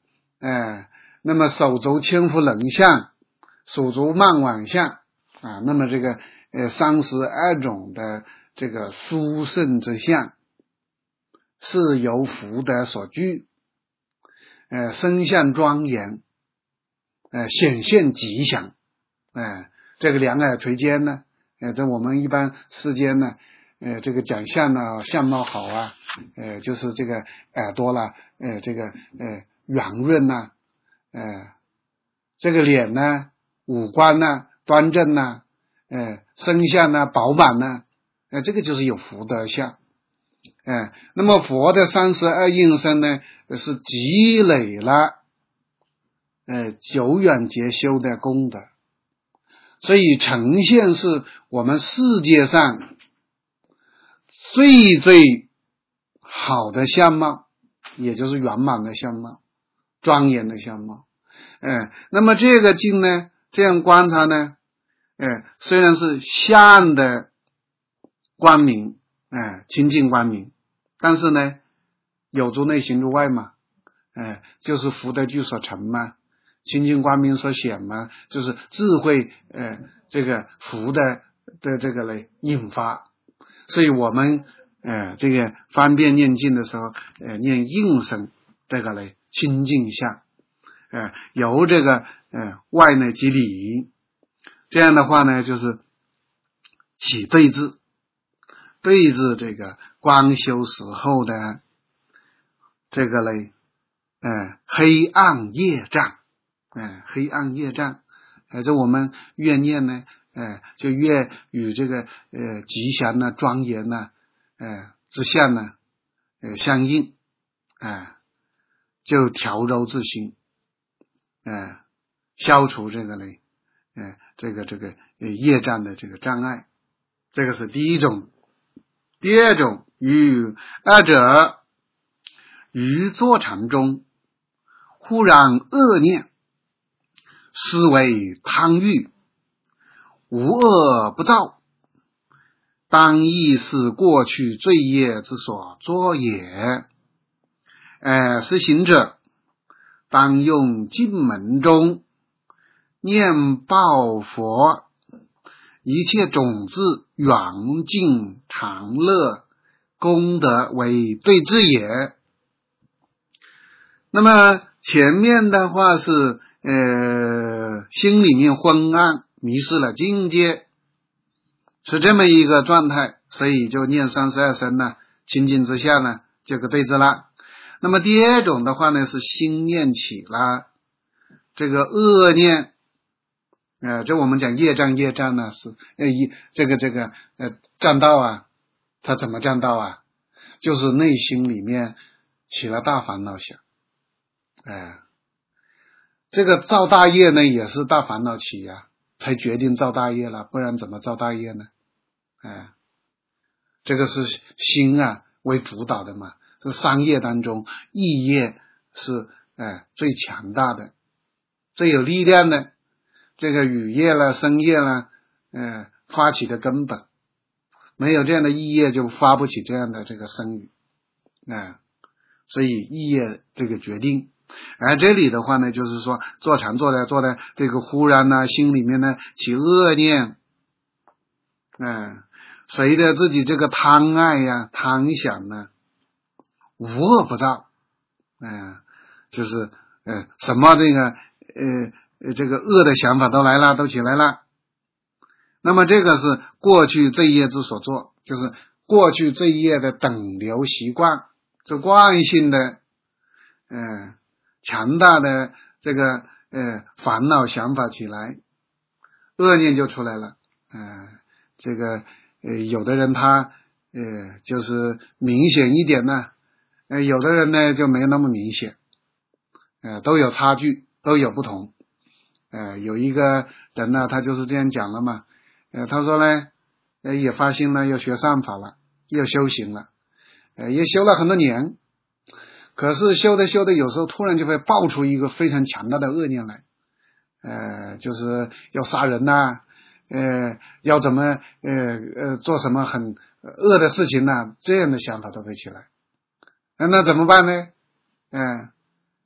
哎，那么手足千夫人相，手足慢往相啊，那么这个呃三十二种的这个殊胜之相，是由福德所具，呃身相庄严，呃显现吉祥，哎、呃，这个两耳垂肩呢，呃，在我们一般世间呢，呃，这个讲相呢，相貌好啊，呃，就是这个耳朵啦，呃，这个呃圆润呐，呃，这个脸呢，五官呢端正呐，呃，身相呢饱满呐，呃，这个就是有福德相。哎，那么佛的三十二应身呢，是积累了呃久远劫修的功德，所以呈现是我们世界上最最好的相貌，也就是圆满的相貌，庄严的相貌。哎，那么这个境呢，这样观察呢，哎，虽然是相的光明，哎，清净光明，但是呢，有诸内行入外嘛，哎，就是福德具所成嘛，清净光明所显嘛，就是智慧，呃，这个福的的这个嘞引发，所以我们呃这个方便念经的时候，呃念应身这个嘞清净相，呃由这个呃外呢即理，这样的话呢就是起对治，对治这个光修时候的这个嘞，呃黑暗业障，呃黑暗业障，呃这我们越念呢，呃就越与这个呃吉祥呢、庄严呢，呃之相呢，呃相应，啊、呃、就调柔自心，呃消除这个呢，呃这个这个呃业障的这个障碍，这个是第一种。第二种，与二者于坐禅中忽然恶念，思为贪欲，无恶不造，当亦是过去罪业之所作也。呃，是行者当用经门中念报佛，一切种子远近常乐功德为对治也。那么前面的话是呃心里面昏暗，迷失了境界，是这么一个状态，所以就念三十二声呢，清净之下呢这个对治了。那么第二种的话呢是心念起了这个恶念，呃，这我们讲业障，业障呢是呃一这个这个呃障道啊，它怎么障道啊？就是内心里面起了大烦恼想，哎、呃，这个造大业呢也是大烦恼起呀、啊，才决定造大业了，不然怎么造大业呢？哎、呃，这个是心啊为主导的嘛，是三业当中意业是哎、呃、最强大的，最有力量的。这个语业啦、声业啦，呃，发起的根本，没有这样的意业，就发不起这样的这个声语，啊、呃，所以意业这个决定。而这里的话呢，就是说坐禅坐的坐的这个忽然呢，心里面呢起恶念，嗯、呃，随着自己这个贪爱呀、贪想呢，无恶不造，嗯、呃，就是呃什么这个呃。这个恶的想法都来了，都起来了。那么这个是过去罪业之所作，就是过去罪业的等流习惯，是惯性的，呃，强大的这个呃烦恼想法起来，恶念就出来了。呃，这个呃有的人他呃就是明显一点呢，呃有的人呢就没有那么明显，呃都有差距，都有不同。呃，有一个人呢，他就是这样讲了嘛，呃，他说呢，呃，也发心了，又学善法了，又修行了，呃，也修了很多年，可是修的修的，有时候突然就会爆出一个非常强大的恶念来，呃，就是要杀人呐、啊，呃，要怎么呃呃做什么很恶的事情呐、啊，这样的想法都会起来，呃、那怎么办呢？嗯、呃，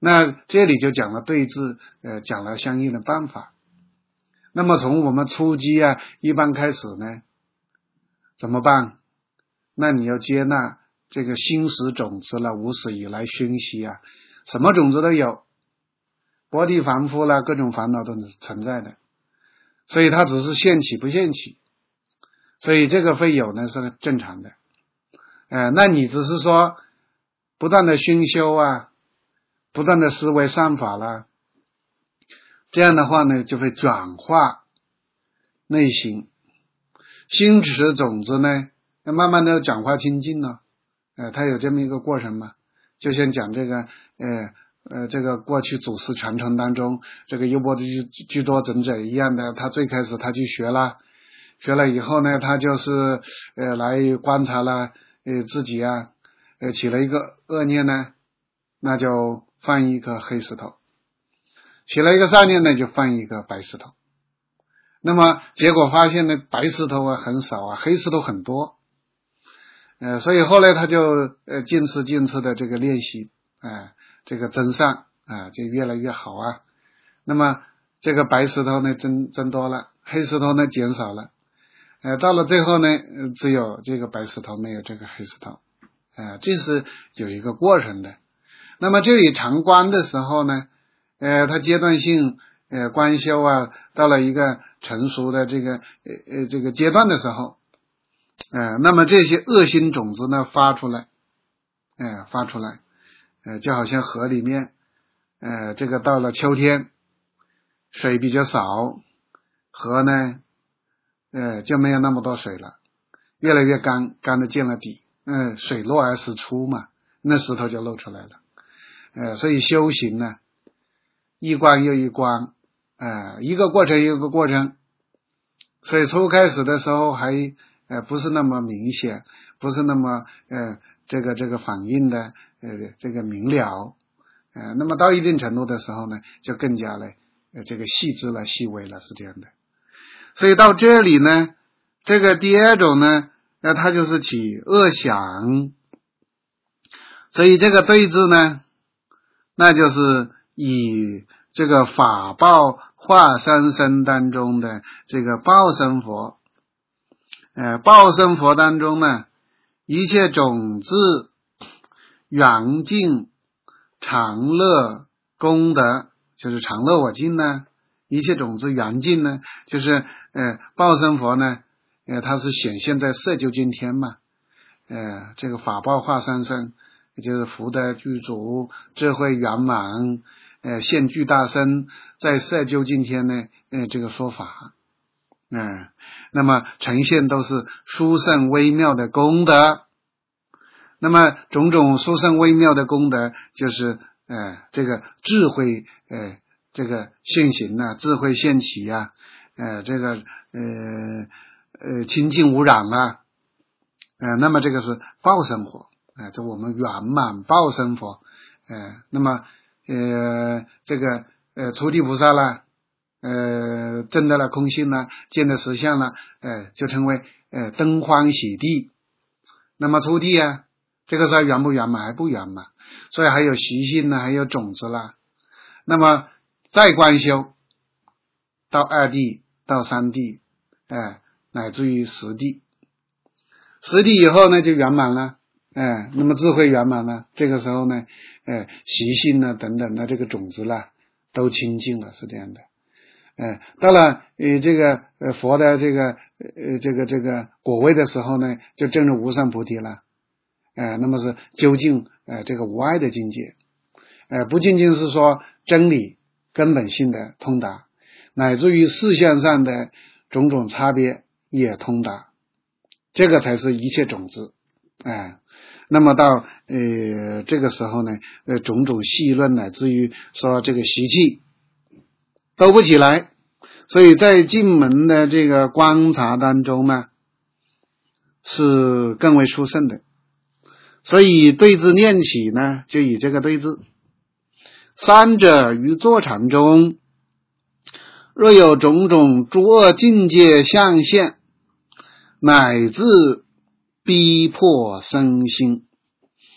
那这里就讲了对治，呃，讲了相应的办法。那么从我们初机啊，一般开始呢，怎么办？那你要接纳这个心识种子了，无始以来熏习啊，什么种子都有，薄地凡夫啦，各种烦恼都存在的，所以它只是现起不现起，所以这个会有呢是正常的。呃，那你只是说不断的熏修啊，不断的思维善法啦，这样的话呢就会转化内心，心持种子呢要慢慢的转化清净了，呃，它有这么一个过程嘛。就像讲这个呃呃这个过去祖师传承当中，这个优波的居居多尊者一样的，他最开始他去学了，学了以后呢，他就是呃来观察了呃自己啊，呃起了一个恶念呢，那就放一颗黑石头，起了一个善念呢，就放一个白石头。那么结果发现呢，白石头啊很少啊，黑石头很多。呃，所以后来他就呃近次近次的这个练习，呃，这个增上啊、呃，就越来越好啊。那么这个白石头呢增增多了，黑石头呢减少了。呃，到了最后呢，只有这个白石头，没有这个黑石头。呃，这是有一个过程的。那么这里常观的时候呢，呃，它阶段性呃观修啊，到了一个成熟的这个呃呃这个阶段的时候。呃，那么这些恶心种子呢发出来，呃，发出来，呃，就好像河里面，呃，这个到了秋天，水比较少，河呢，呃，就没有那么多水了，越来越干，干的见了底，嗯、呃，水落而石出嘛，那石头就露出来了，呃，所以修行呢，一关又一关，呃，一个过程又一个过程，所以初开始的时候还。呃，不是那么明显，不是那么呃这个这个反应的呃这个明了，呃，那么到一定程度的时候呢，就更加的呃这个细致了、细微了，是这样的。所以到这里呢，这个第二种呢，那它就是起恶想，所以这个对治呢，那就是以这个法报化三身当中的这个报身佛。呃，报身佛当中呢，一切种子、缘尽、常乐、功德，就是常乐我净呢；一切种子缘尽呢，就是呃报身佛呢，呃，它是显现在色究竟天嘛，呃，这个法报化三身，也就是福德具足、智慧圆满，呃，现具大身，在色究竟天呢，呃，这个说法。嗯，那么呈现都是殊胜微妙的功德，那么种种殊胜微妙的功德，就是呃这个智慧呃这个现行啊，智慧现起啊，呃这个呃呃清净无染啊，呃那么这个是报身佛，呃这我们圆满报身佛，呃那么呃这个呃菩提菩萨啦。呃，证得了空性了，见得实相了，呃，就成为呃灯欢喜地。那么初地啊，这个时候圆不圆满？还不圆满，所以还有习性呢，还有种子啦。那么再观修到二地，到三地，哎、呃，乃至于十地。十地以后呢，就圆满了，哎、呃，那么智慧圆满了。这个时候呢，呃，习性呢等等的这个种子啦，都清净了，是这样的。呃，到了呃这个呃佛的这个呃这个这个果位的时候呢，就证入无上菩提了，呃，那么是究竟呃这个无碍的境界，呃，不仅仅是说真理根本性的通达，乃至于事项上的种种差别也通达，这个才是一切种子，哎、呃，那么到呃这个时候呢，呃种种细论乃至于说这个习气。都不起来，所以在进门的这个观察当中呢，是更为殊胜的。所以对治念起呢，就以这个对治。三者于坐禅中，若有种种诸恶境界相现，乃至逼迫身心，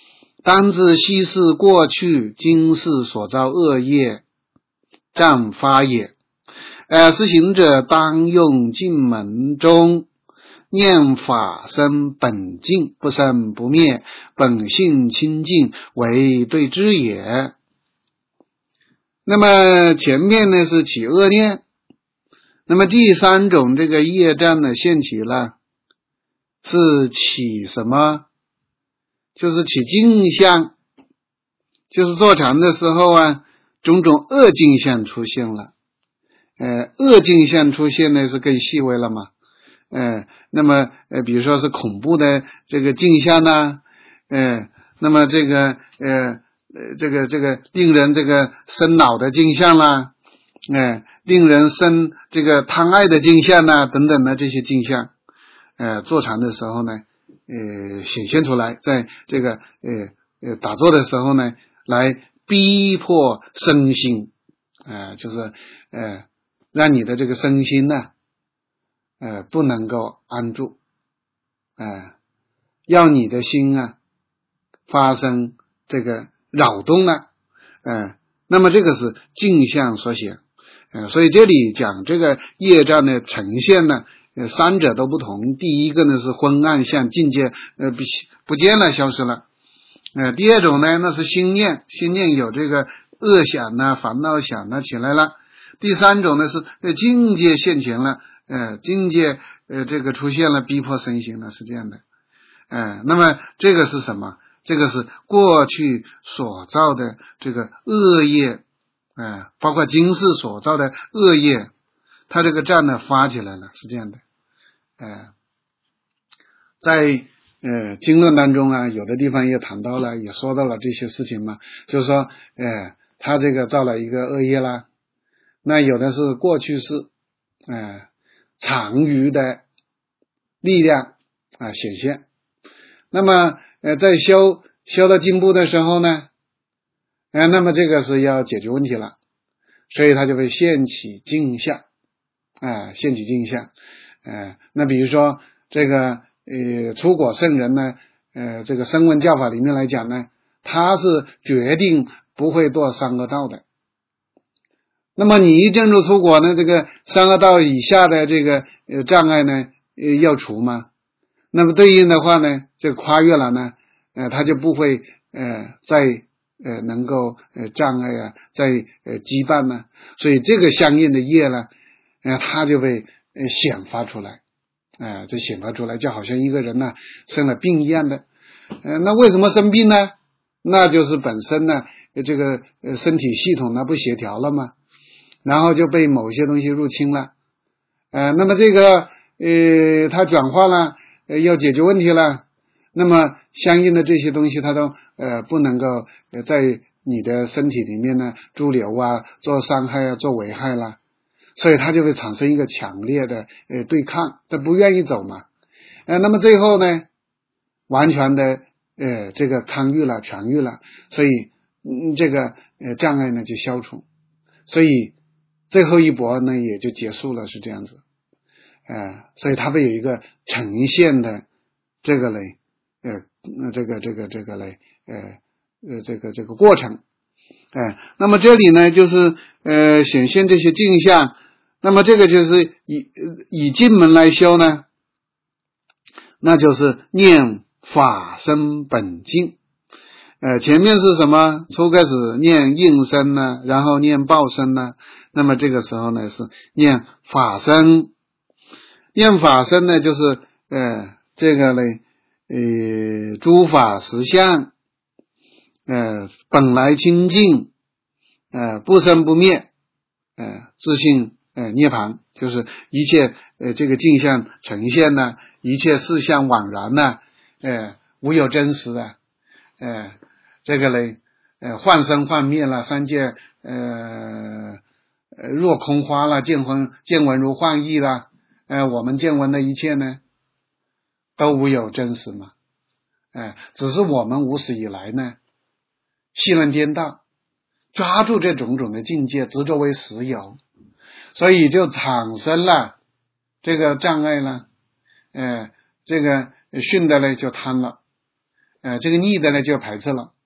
当自悉是过去今世所造恶业，暂发也。呃，施行者当用净门中念法身本净，不生不灭，本性清净，为对之也。那么前面呢是起恶念，那么第三种这个业障呢现起了，是起什么？就是起镜像，就是坐禅的时候啊，种种恶镜像出现了。呃，恶镜像出现呢是更细微了嘛。呃，那么呃，比如说是恐怖的这个镜像呢，呃，那么这个呃呃这个这个令人这个生恼的镜像啦，呃，令人生这个贪爱的镜像啦，等等的这些镜像，呃，坐禅的时候呢，呃，显现出来，在这个呃呃打坐的时候呢，来逼迫身心，啊、呃，就是呃。让你的这个身心呢，呃，不能够安住，呃，要你的心啊发生这个扰动啊，呃，那么这个是镜像所显，呃，所以这里讲这个业障的呈现呢，呃，三者都不同。第一个呢是昏暗相境界，呃，不不见了，消失了。呃，第二种呢，那是心念，心念有这个恶想啊、烦恼想啊起来了。第三种呢是呃境界现前了，呃境界呃这个出现了，逼迫身心了，是这样的。呃那么这个是什么？这个是过去所造的这个恶业，呃包括今世所造的恶业，它这个障呢发起来了，是这样的。呃在呃经论当中啊，有的地方也谈到了，也说到了这些事情嘛，就是说呃他这个造了一个恶业啦。那有的是过去式，呃，残余的力量啊、呃、显现。那么呃，在修修到进步的时候呢，呃，那么这个是要解决问题了，所以它就会现起镜像，啊、呃，现起镜像。呃，那比如说这个呃出果圣人呢，呃，这个声闻教法里面来讲呢，他是决定不会堕三恶道的。那么你一证入出果呢，这个三恶道以下的这个呃障碍呢，呃要除吗？那么对应的话呢，这个跨越了呢，呃，他就不会呃再呃能够呃障碍啊，再呃羁绊呢，所以这个相应的业呢，呃，它就被呃显发出来，啊、呃，就显发出来，就好像一个人呢生了病一样的，呃，那为什么生病呢？那就是本身呢这个呃身体系统呢不协调了嘛。然后就被某些东西入侵了，呃，那么这个呃，它转化了，呃，要解决问题了，那么相应的这些东西它都呃不能够呃在你的身体里面呢驻留啊，做伤害啊，做危害了，所以它就会产生一个强烈的呃对抗，它不愿意走嘛，呃，那么最后呢，完全的呃这个康愈了，痊愈了，所以嗯这个呃障碍呢就消除，所以。最后一搏呢也就结束了，是这样子，呃，所以它会有一个呈现的这个嘞，呃，这个这个这个嘞，呃呃这个这个过程，哎、呃，那么这里呢就是呃显现这些镜像，那么这个就是以以进门来修呢，那就是念法身本净。呃，前面是什么？初开始念应身呢，然后念报身呢。那么这个时候呢是念法身，念法身呢就是呃这个呢呃诸法实相，呃本来清净，呃不生不灭，呃自性呃涅槃，就是一切呃这个镜像呈现呢，一切事相惘然呢，呃无有真实的，呃。这个呢，呃，幻生幻灭了，三界呃呃若空花了，见闻见闻如幻翳了，呃，我们见闻的一切呢，都无有真实嘛，哎、呃，只是我们无始以来呢，戏论颠倒，抓住这种种的境界，执着为实有，所以就产生了这个障碍了，呃，这个顺的呢就贪了，呃，这个逆的呢就排斥了。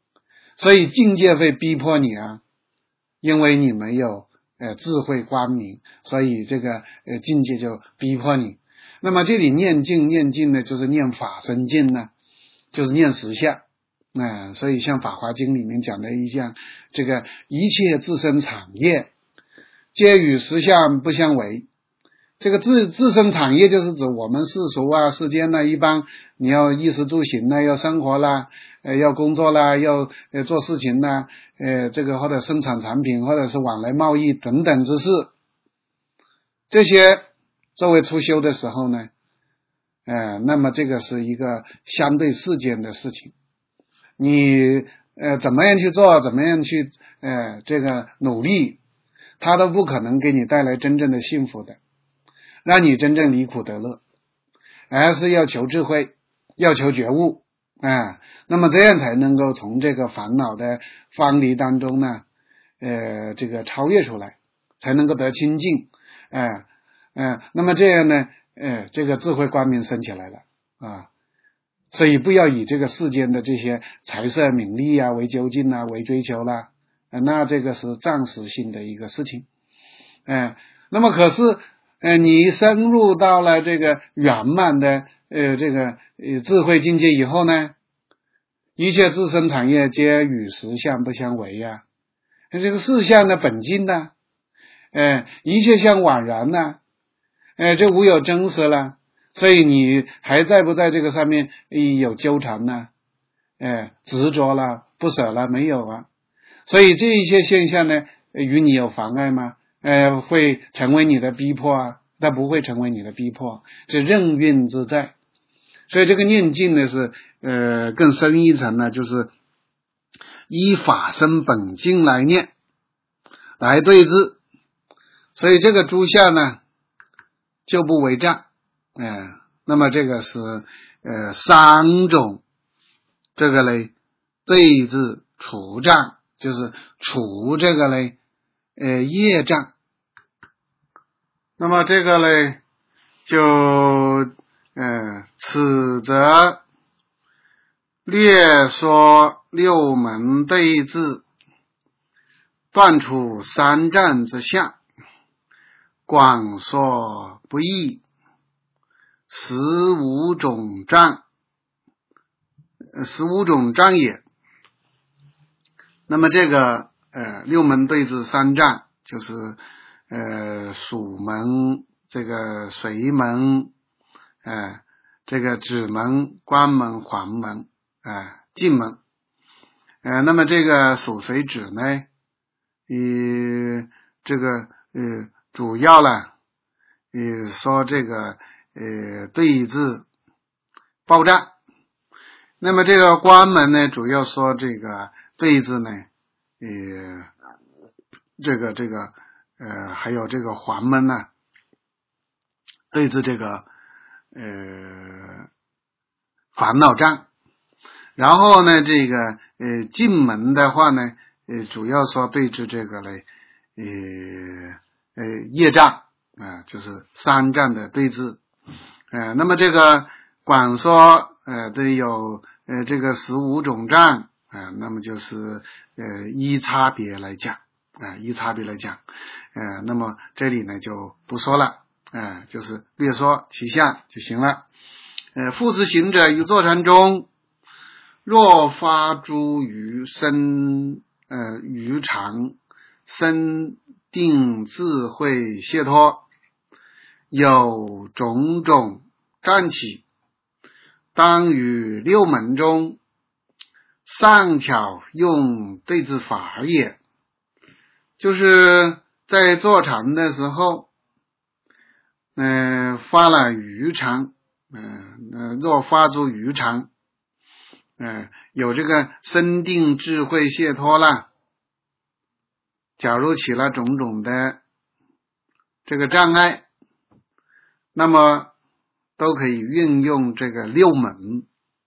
所以境界会逼迫你啊，因为你没有呃智慧光明，所以这个呃境界就逼迫你。那么这里念境念境呢，就是念法身境呢，就是念实相啊、呃。所以像《法华经》里面讲的一样，这个一切自身产业皆与实相不相违。这个自自身产业就是指我们世俗啊世间呢，一般你要衣食住行呢，要生活啦，呃要工作啦，要呃做事情啦，呃这个或者生产产品或者是往来贸易等等之事，这些作为初修的时候呢，呃那么这个是一个相对世间的事情，你呃怎么样去做，怎么样去呃这个努力，它都不可能给你带来真正的幸福的，让你真正离苦得乐，而是要求智慧，要求觉悟啊，那么这样才能够从这个烦恼的藩篱当中呢，呃，这个超越出来，才能够得清净，哎、呃，嗯、呃，那么这样呢，呃，这个智慧光明升起来了啊，所以不要以这个世间的这些财色名利啊为究竟啊为追求啦，呃，那这个是暂时性的一个事情，哎、呃，那么可是。呃，你深入到了这个圆满的呃这个呃智慧境界以后呢，一切自身产业皆与实相不相违呀、啊。这个事相的本性呢，呃，一切相宛然呢，呃，这无有真实了，所以你还在不在这个上面有纠缠呢？呃，执着了，不舍了，没有啊。所以这一些现象呢，与你有妨碍吗？呃，会成为你的逼迫啊，它不会成为你的逼迫，是任运之在。所以这个念境呢是呃更深一层呢，就是依法身本境来念，来对治。所以这个诸相呢就不为障，呃，那么这个是呃三种这个嘞对治除障，就是除这个嘞呃业障。那么这个呢就呃此则略说六门对治，断除三障之相，广说不异，十五种障，十五种障也。那么这个呃六门对治三障，就是呃属门、这个随门、呃这个止门、关门、还门、呃进门。呃那么这个属随止呢，呃这个呃主要呢呃说这个呃对治报障。那么这个关门呢，主要说这个对治呢，呃，这个这个呃，还有这个还门呢，对治这个呃烦恼障。然后呢，这个呃进门的话呢，呃，主要说对治这个嘞，呃呃业障啊、呃，就是三障的对治。呃，那么这个广说呃都有呃这个十五种障啊、呃，那么就是呃依差别来讲啊、呃，依差别来讲，呃，那么这里呢就不说了，呃，就是略说其相就行了。呃，复之行者于坐禅中，若发诸于身呃于常身定智慧解脱，有种种障起，当于六门中尚巧用对治法也。就是在坐禅的时候，呃，发了余常，嗯、呃，若发诸余常，嗯、呃，有这个身定智慧解脱了，假如起了种种的这个障碍，那么都可以运用这个六门，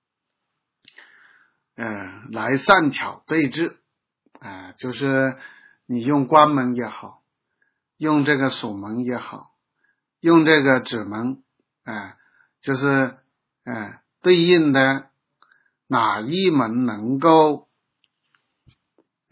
呃，来善巧对治，啊、呃，就是你用关门也好，用这个锁门也好，用这个止门，啊、呃，就是呃对应的哪一门能够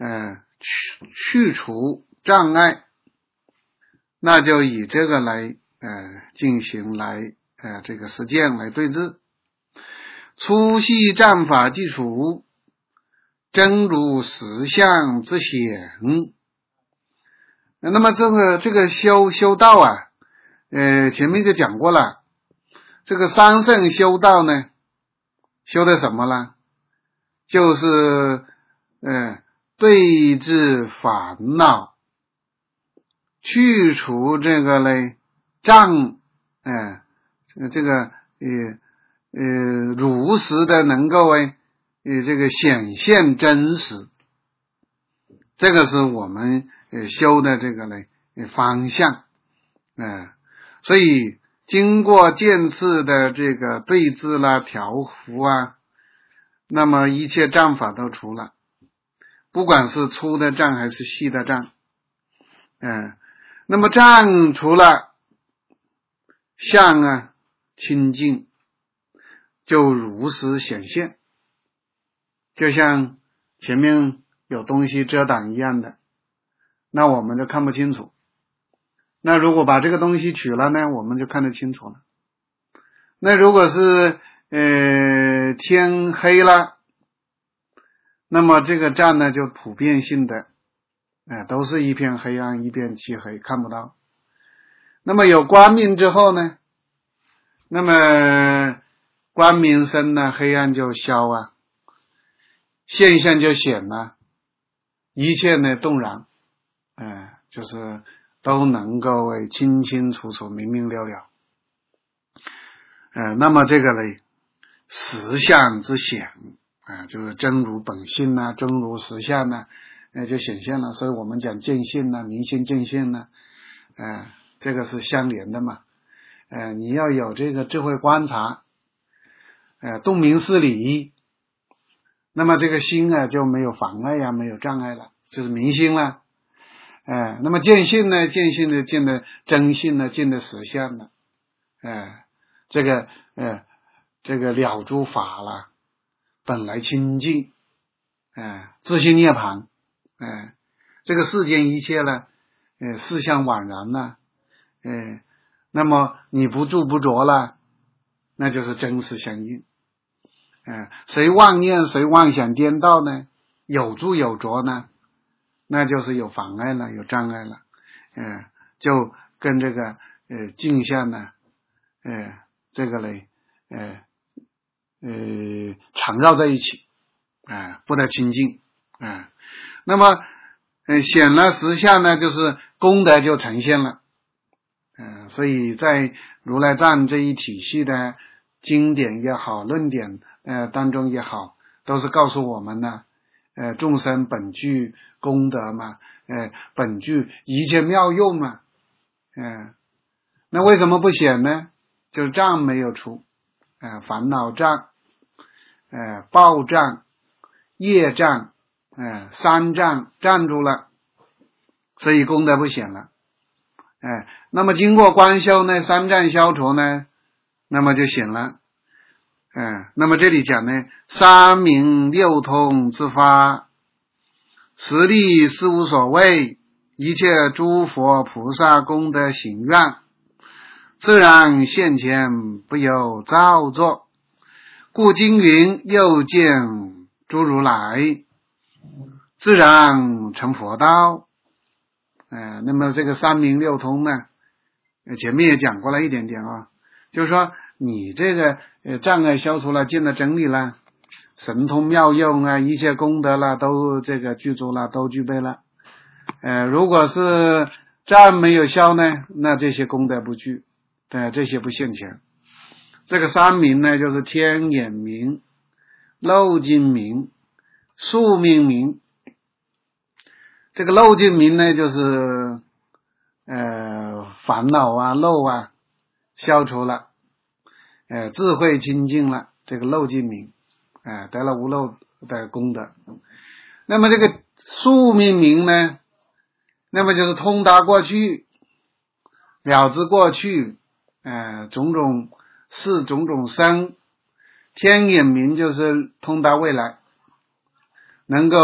呃去去除障碍，那就以这个来呃进行来呃这个实践来对治。粗细战法基础，真如实相之显。那么这个这个修修道啊，呃前面就讲过了，这个三圣修道呢，修的什么呢？就是呃对治烦恼，去除这个嘞障，呃这个呃呃如实的能够哎呃这个显现真实，这个是我们呃修的这个嘞方向，呃所以经过渐次的这个对治啦调伏啊，那么一切障法都除了，不管是粗的障还是细的障，嗯，那么障除了，相啊清净就如实显现，就像前面有东西遮挡一样的，那我们就看不清楚。那如果把这个东西取了呢，我们就看得清楚了。那如果是呃天黑了，那么这个障呢就普遍性的呃都是一片黑暗，一片漆黑，看不到。那么有光明之后呢，那么光明生呢，黑暗就消啊，现象就显了，一切呢动然，呃就是都能够清清楚楚明明了了。呃那么这个呢实相之显啊、呃，就是真如本性啊，真如实相啊，呃就显现了。所以我们讲见性啊，明心见性啊，呃这个是相连的嘛。呃你要有这个智慧观察，呃洞明事理，那么这个心啊就没有妨碍呀、啊，没有障碍了，就是明心了。呃那么见性呢，见性呢见的真性呢，见的实相呢，呃这个呃这个了诸法了，本来清净，呃自性涅槃，呃这个世间一切呢，呃事相宛然了，呃那么你不住不着了，那就是真实相应。呃谁妄念谁妄想颠倒呢，有住有着呢，那就是有妨碍了，有障碍了，呃就跟这个呃镜像呢呃这个嘞呃呃缠绕在一起啊、呃，不得清净啊、呃。那么呃显了实相呢，就是功德就呈现了。呃所以在如来藏这一体系的经典也好，论点呃当中也好，都是告诉我们呢，呃众生本具功德嘛，呃本具一切妙用嘛，呃那为什么不显呢？就是障没有除，呃烦恼障，呃报障，业障，呃三障障住了，所以功德不显了。哎，那么经过观修呢，三障消除呢，那么就显了。哎，那么这里讲呢，三明六通之发，实力是无所谓，一切诸佛菩萨功德行愿，自然现前，不由造作。故经云又见诸如来，自然成佛道。呃，那么这个三明六通呢，前面也讲过了一点点啊，就是说你这个呃障碍消除了，见了真理了，神通妙用啊，一切功德了都这个具足了，都具备了。呃，如果是障没有消呢，那这些功德不具，呃，这些不现前。这个三明呢，就是天眼明、漏尽明、宿命明。这个漏尽明呢，就是呃烦恼啊漏啊消除了，呃智慧清净了，这个漏尽明，呃得了无漏的功德。那么这个宿命明呢，那么就是通达过去，了知过去，呃种种事种种生。天眼明就是通达未来，能够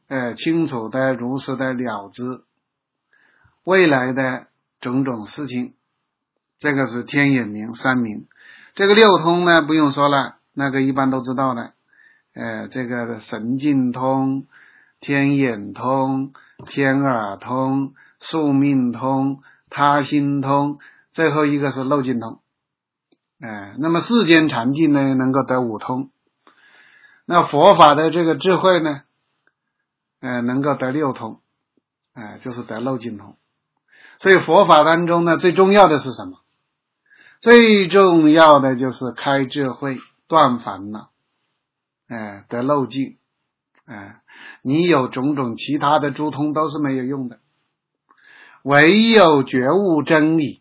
呃清楚的如实的了知未来的种种事情，这个是天眼明三明。这个六通呢不用说了，那个一般都知道的，呃这个神经通、天眼通、天耳通、宿命通、他心通，最后一个是漏尽通。呃那么世间禅定呢能够得五通，那佛法的这个智慧呢呃能够得六通，呃就是得漏尽通。所以佛法当中呢最重要的是什么？最重要的就是开智慧、断烦恼，哎，得漏尽，哎，你有种种其他的诸通都是没有用的，唯有觉悟真理，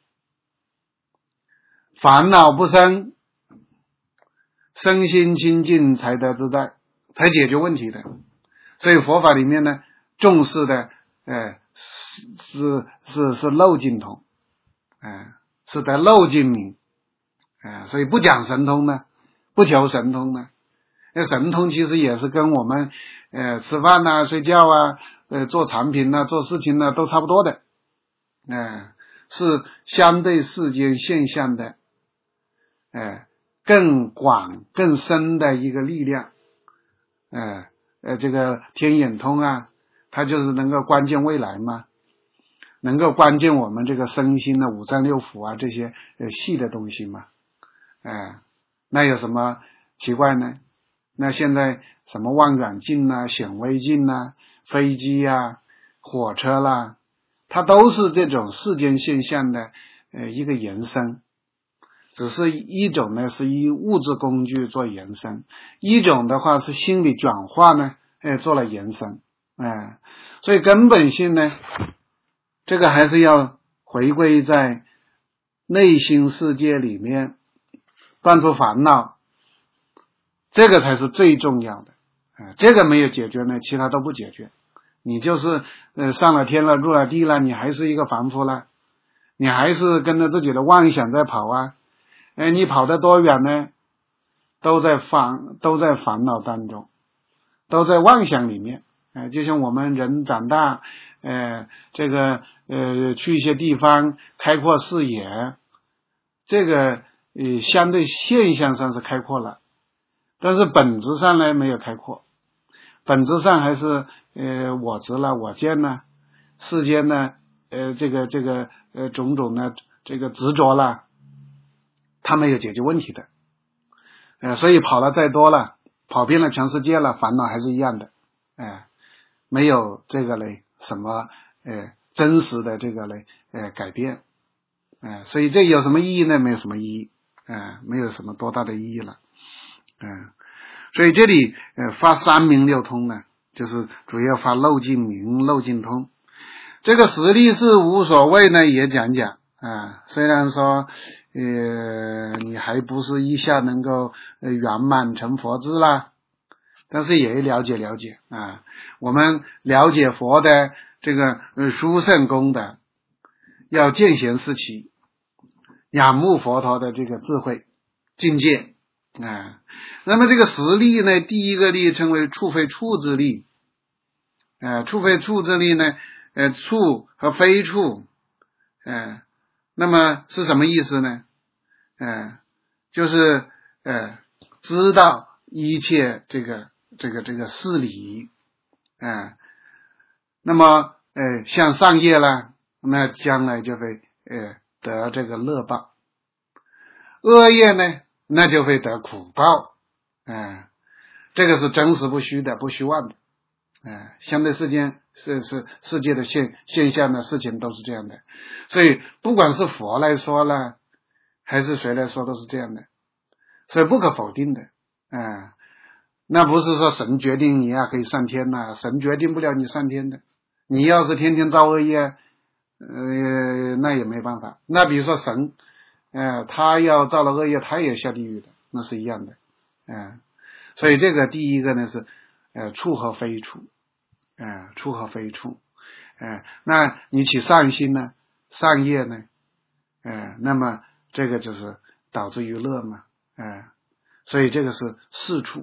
烦恼不生，身心清净才得自在，才解决问题的。所以佛法里面呢重视的，哎，是是是漏尽通，哎。是得漏尽明，呃，所以不讲神通呢，不求神通呢。那神通其实也是跟我们呃吃饭呐、睡觉啊、呃做产品呐、做事情呐都差不多的，呃，是相对世间现象的，呃更广更深的一个力量，呃呃这个天眼通啊，它就是能够观见未来嘛。能够关键我们这个身心的五脏六腑啊这些呃细的东西嘛，哎、呃，那有什么奇怪呢？那现在什么望远镜啊、显微镜啊、飞机啊、火车啦，它都是这种世间现象的呃一个延伸，只是一种呢是以物质工具做延伸，一种的话是心理转化呢，哎做了延伸，哎、呃，所以根本性呢。这个还是要回归在内心世界里面断除烦恼，这个才是最重要的。呃、这个没有解决呢，其他都不解决。你就是呃上了天了，入了地了，你还是一个凡夫了，你还是跟着自己的妄想在跑啊。哎，你跑得多远呢？都在烦都在烦恼当中，都在妄想里面。呃、就像我们人长大。呃，这个呃，去一些地方开阔视野，这个呃，相对现象上是开阔了，但是本质上呢没有开阔，本质上还是呃我执了、我见了，世间呢呃这个这个呃种种的这个执着了，它没有解决问题的，呃，所以跑了再多了，跑遍了全世界了，烦恼还是一样的，哎、呃，没有这个嘞。什么呃真实的这个嘞呃改变，呃所以这有什么意义呢？没有什么意义，呃没有什么多大的意义了，嗯、呃，所以这里呃发三明六通呢，就是主要发漏尽明、漏尽通。这个实力是无所谓呢，也讲讲啊、呃，虽然说呃你还不是一下能够呃圆满成佛智啦。但是也了解了解啊，我们了解佛的这个呃殊胜功德，要见贤思齐，仰慕佛陀的这个智慧境界啊。那么这个实力呢，第一个力称为处非处之力，呃，处非处之力呢，呃，处和非处，呃，那么是什么意思呢？呃，就是呃，知道一切这个。这个这个事理，哎、呃，那么呃向上业了，那将来就会呃得这个乐报；恶业呢，那就会得苦报。哎、呃，这个是真实不虚的，不虚妄的。哎、呃，相对世间是是世界的现现象的事情都是这样的，所以不管是佛来说了，还是谁来说都是这样的，所以不可否定的。哎、呃。那不是说神决定你呀可以上天呐、啊，神决定不了你上天的。你要是天天造恶业，呃，那也没办法。那比如说神，呃，他要造了恶业，他也下地狱的，那是一样的，嗯、呃。所以这个第一个呢是，呃，处和非处，呃，处和非处，呃，那你起善心呢，善业呢，呃，那么这个就是导致于乐嘛，呃，所以这个是四处。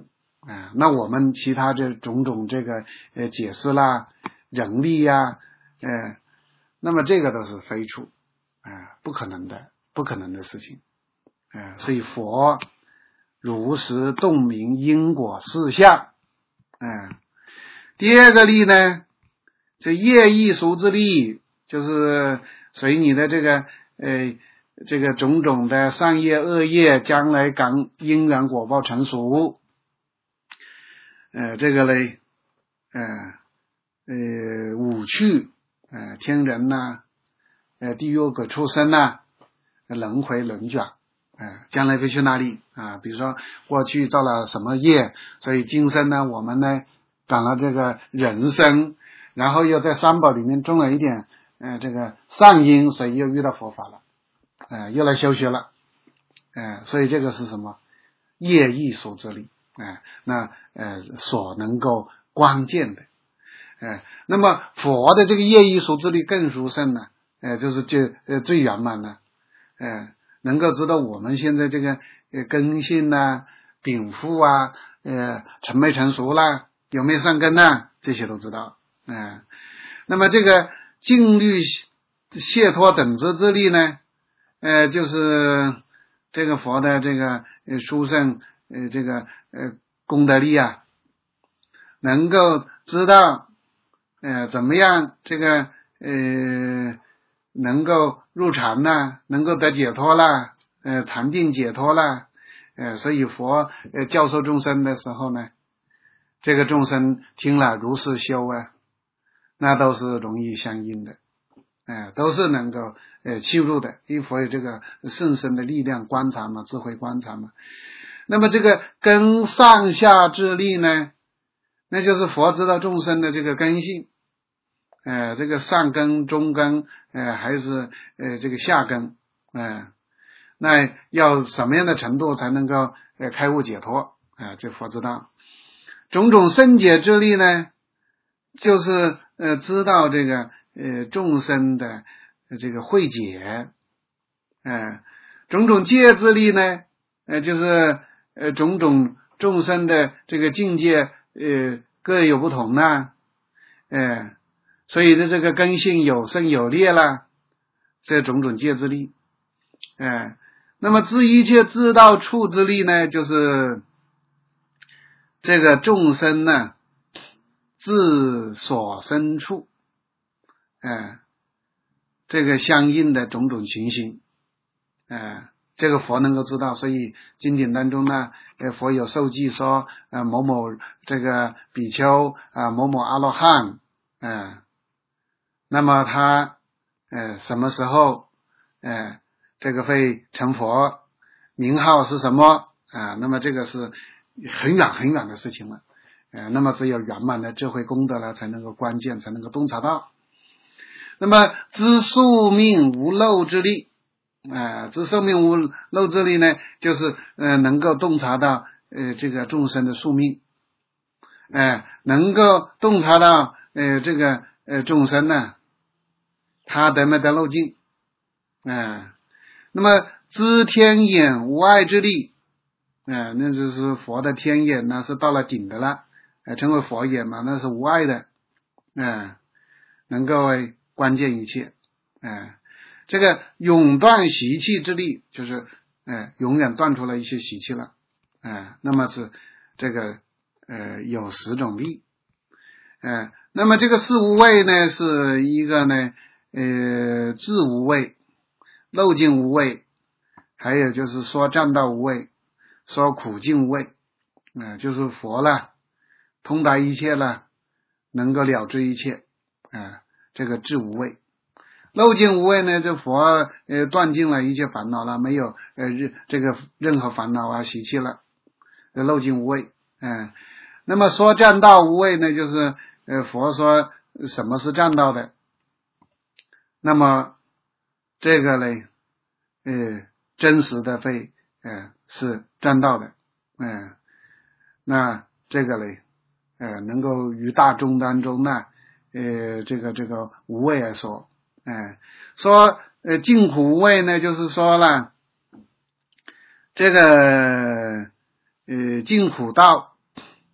啊，那我们其他这种种这个呃解释啦、人力呀、呃，那么这个都是非处啊，不可能的，不可能的事情啊，所以佛如实洞明因果事项。啊，第二个例呢，这业亦熟之力，就是随你的这个呃这个种种的善业恶业，将来感因缘果报成熟。呃，这个嘞，呃呃五趣，呃天人呐、呃地狱鬼畜生呐、轮回轮转，呃将来会去哪里啊？比如说过去造了什么业，所以今生呢，我们呢感了这个人生，然后又在三宝里面种了一点呃这个善因，所以又遇到佛法了，呃又来修学了，呃所以这个是什么？业亦熟之力。哎，那呃所能够关键的，哎，那么佛的这个业亦熟之力更殊胜呢，呃，就是就呃最圆满了，呃，能够知道我们现在这个呃根性呐、禀赋啊，呃成没成熟啦，有没有善根呐，这些都知道，嗯、呃，那么这个净律解脱等之之力呢，呃，就是这个佛的这个呃殊胜。呃，这个呃功德力啊，能够知道呃怎么样这个呃能够入禅啦，能够得解脱啦，呃禅定解脱啦，呃所以佛呃教授众生的时候呢，这个众生听了如是修啊，那都是容易相应的，呃都是能够呃契入的，因为佛有这个甚深的力量观察嘛，智慧观察嘛。那么这个根上下之力呢，那就是佛知道众生的这个根性，呃，这个上根、中根，呃，还是呃这个下根，呃，那要什么样的程度才能够呃开悟解脱啊、呃？这佛知道。种种生解之力呢，就是呃知道这个呃众生的这个慧解，呃，种种戒之力呢，呃就是呃，种种众生的这个境界，呃，各有不同呐，呃，所以的这个根性有胜有劣啦，这种种戒之力，呃，那么知一切知道处之力呢，就是这个众生呢，自所生处，呃，这个相应的种种情形，呃。这个佛能够知道，所以经典当中呢，呃，佛有授记说，呃，某某这个比丘啊、呃，某某阿罗汉，嗯、呃，那么他，呃，什么时候，呃，这个会成佛，名号是什么啊、呃？那么这个是很远很远的事情了，呃，那么只有圆满的智慧功德了，才能够关键，才能够洞察到。那么知宿命无漏之力。啊，知寿命无漏之力呢，就是呃能够洞察到呃这个众生的宿命，哎、呃，能够洞察到呃这个呃众生呢，他得没得漏尽，啊、呃，那么知天眼无碍之力，啊、呃，那就是佛的天眼呢是到了顶的了，呃，成为佛眼嘛，那是无碍的，啊、呃，能够关键一切，啊、呃。这个永断习气之力，就是呃永远断出了一些习气了，呃那么是这个呃有十种力，呃那么这个四无畏呢，是一个呢呃智无畏、漏尽无畏，还有就是说占道无畏、说苦尽无畏，呃就是佛了，通达一切了，能够了知一切，啊、呃、这个智无畏。漏尽无畏呢，这佛呃断尽了一切烦恼了，没有呃这个任何烦恼啊习气了，漏尽无畏，嗯、呃，那么说占道无畏呢，就是呃佛说什么是占道的，那么这个呢，呃真实的会呃是占道的，嗯、呃，那这个呢，呃能够于大众当中呢，呃这个这个无畏来说。哎，说呃净苦无畏呢，就是说了这个呃净苦道，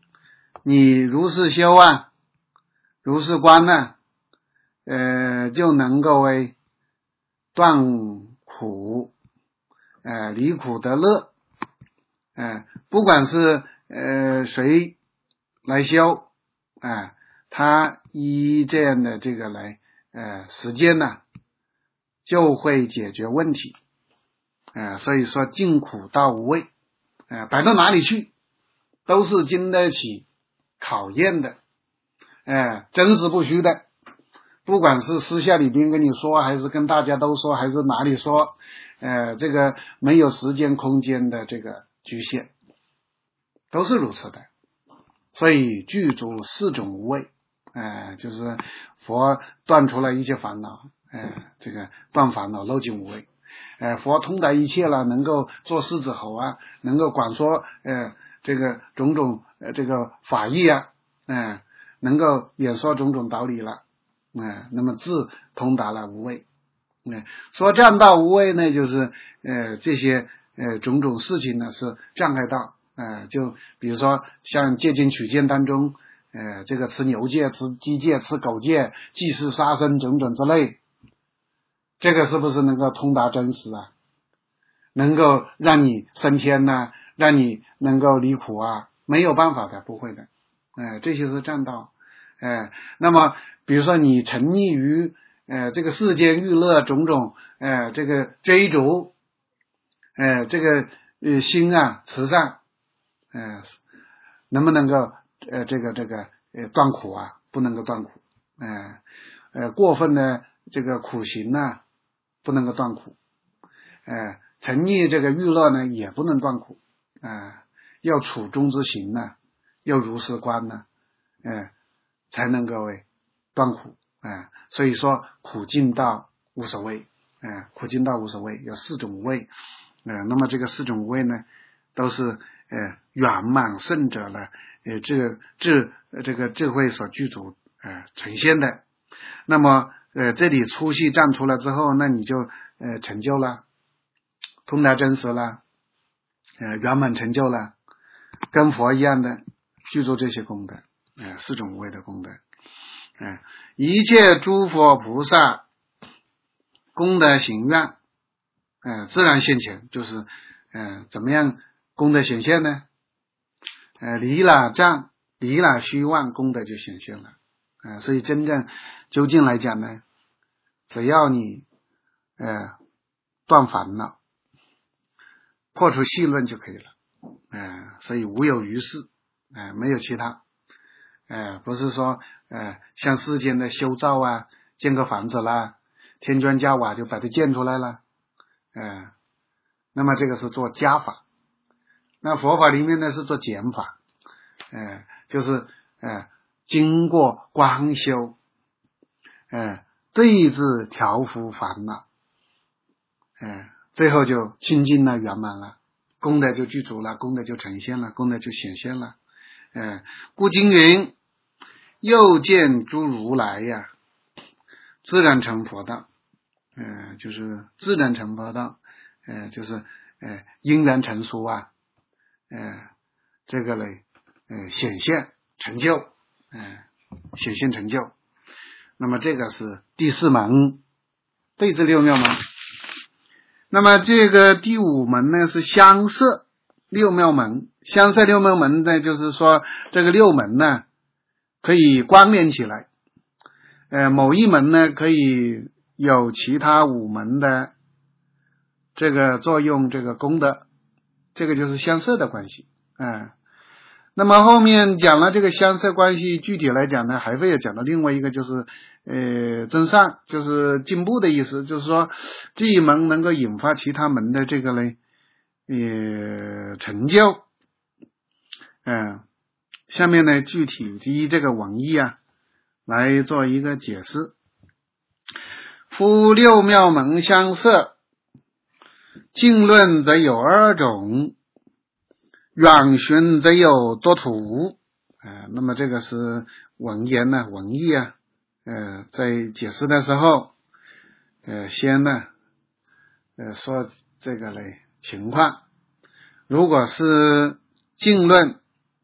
你如是修啊，如是观呢，呃，就能够为断苦，呃，离苦得乐，呃，不管是呃谁来修，啊、呃，他依这样的这个来呃实践呢，就会解决问题，呃，所以说尽苦到无畏，呃，摆到哪里去都是经得起考验的，呃，真实不虚的，不管是私下里边跟你说，还是跟大家都说，还是哪里说，呃，这个没有时间空间的这个局限，都是如此的。所以具足四种无畏，呃，就是佛断除了一切烦恼，呃，这个断烦恼，漏尽无畏，呃，佛通达一切了，能够做狮子吼啊，能够管说呃这个种种呃这个法义啊，呃，能够演说种种道理了，呃，那么自通达了无畏，呃，说障道无畏呢，就是呃这些呃种种事情呢是障碍道。呃，就比如说像戒禁取戒当中，呃，这个吃牛戒、吃鸡戒、吃狗戒、祭祀杀生种种之类，这个是不是能够通达真实啊？能够让你升天呢、啊？让你能够离苦啊？没有办法的，不会的。呃，这些是正道。呃，那么比如说你沉溺于呃这个世间娱乐种种，呃这个追逐，呃这个呃心啊慈善。呃，能不能够呃这个这个呃断苦啊？不能够断苦，呃呃过分的这个苦行呢，不能够断苦，呃沉溺这个娱乐呢，也不能断苦，啊、呃、要处中之行呢，要如是观呢，呃才能够为断苦，啊、呃、所以说苦尽道无所谓，啊、呃、苦尽道无所谓，有四种无畏，呃那么这个四种无畏呢，都是呃圆满圣者呢，呃智智这个智慧所具足呃呈现的。那么呃这里粗细站出来之后，那你就呃成就了，通达真实了，呃圆满成就了，跟佛一样的具足这些功德，呃四种无畏的功德，呃一切诸佛菩萨功德行愿，呃自然现前，就是呃怎么样功德显现呢？呃，离了障，离了虚妄，功德就显现了。呃，所以真正究竟来讲呢，只要你呃断烦恼，破除细论就可以了。呃，所以无有余事，呃，没有其他。呃，不是说呃像世间的修造啊，建个房子啦，添砖加瓦就把它建出来了。呃，那么这个是做加法。那佛法里面呢是做减法，呃，就是呃经过观修，呃对治调伏烦恼，呃最后就清净了，圆满了，功德就具足了，功德就呈现了，功德就显现了。呃故经云，又见诸如来呀，自然成佛道，呃就是自然成佛道，呃就是呃因缘成熟啊，呃这个嘞呃显现成就，呃显现成就。那么这个是第四门，对治六妙门。那么这个第五门呢是相摄六妙门。相摄六妙门呢，就是说这个六门呢可以关联起来，呃某一门呢可以有其他五门的这个作用，这个功德，这个就是相摄的关系。呃那么后面讲了这个相摄关系，具体来讲呢，还会有讲到另外一个，就是呃增上，就是进步的意思，就是说这一门能够引发其他门的这个呢呃成就。嗯、呃，下面呢具体依这个文义啊来做一个解释。夫六妙门相摄，经论则有二种，远寻则有多途。呃那么这个是文言呢，文义啊，呃在解释的时候，呃先呢呃说这个嘞情况。如果是经论，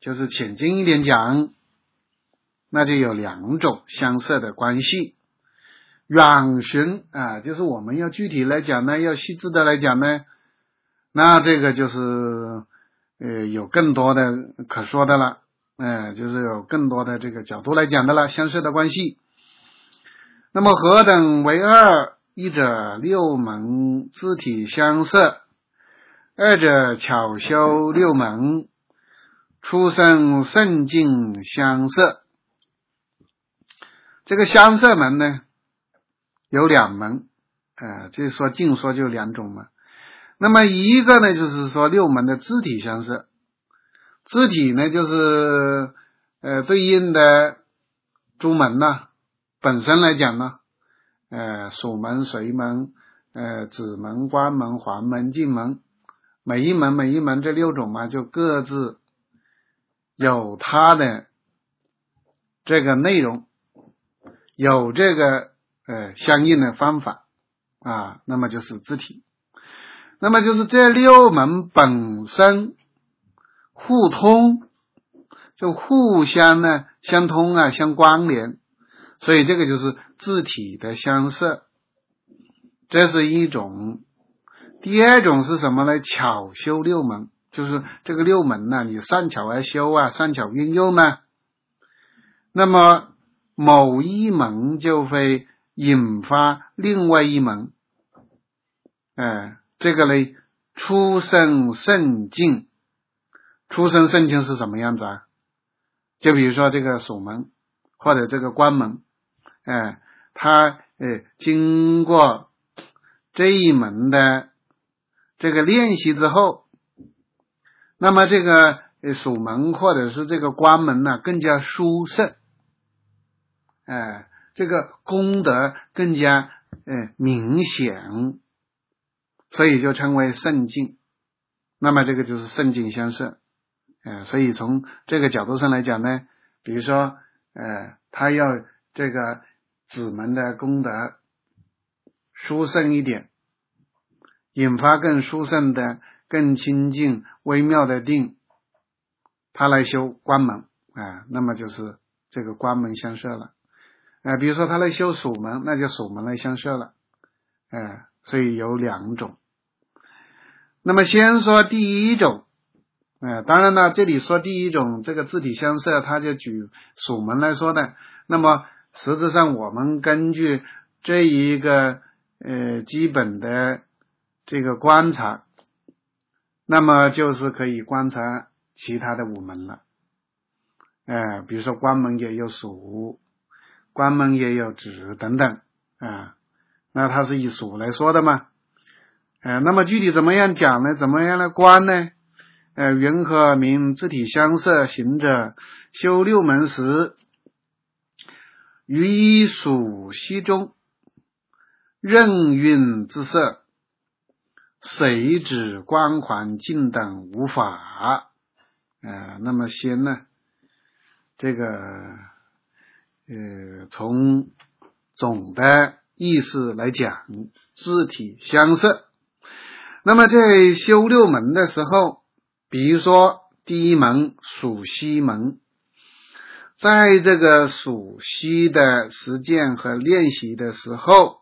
就是浅近一点讲，那就有两种相摄的关系。远寻啊，就是我们要具体来讲呢，要细致的来讲呢，那这个就是呃有更多的可说的了，呃就是有更多的这个角度来讲的了，相摄的关系。那么何等为二？一者六门自体相摄，二者巧修六门出生圣境相摄。这个相摄门呢有两门，呃，就是说净说就两种嘛。那么一个呢就是说六门的肢体相摄，肢体呢就是呃对应的诸门呢，本身来讲呢，呃属门、随门、呃子门、关门、环门、进门，每一门每一门这六种嘛，就各自有它的这个内容，有这个呃相应的方法啊，那么就是肢体。那么就是这六门本身互通，就互相呢相通啊，相关联，所以这个就是肢体的相摄，这是一种。第二种是什么呢？巧修六门，就是这个六门呢，你善巧而修啊，善巧运用呢，那么某一门就会引发另外一门，呃这个呢出生圣境。出生圣境是什么样子啊？就比如说这个属门或者这个关门，呃它呃经过这一门的这个练习之后，那么这个属门或者是这个关门呢更加殊胜，呃这个功德更加呃明显，所以就称为圣境。那么这个就是圣境相摄，呃所以从这个角度上来讲呢，比如说呃他要这个子门的功德殊胜一点，引发更殊胜的更清净微妙的定，他来修关门啊、呃，那么就是这个关门相摄了。呃比如说他来修属门，那就属门来相摄了，呃所以有两种。那么先说第一种，呃当然呢这里说第一种这个肢体相摄，他就举属门来说的。那么实质上我们根据这一个呃基本的这个观察，那么就是可以观察其他的五门了。呃比如说关门也有属，关门也有止等等啊、呃，那它是以属来说的嘛。呃那么具体怎么样讲呢？怎么样来观呢？呃云何名肢体相摄？行者修六门时，于一属息中任运之摄，谁指光环境等无法。呃那么先呢这个呃从总的意思来讲，肢体相摄。那么在修六门的时候，比如说第一门属息门，在这个属息的实践和练习的时候，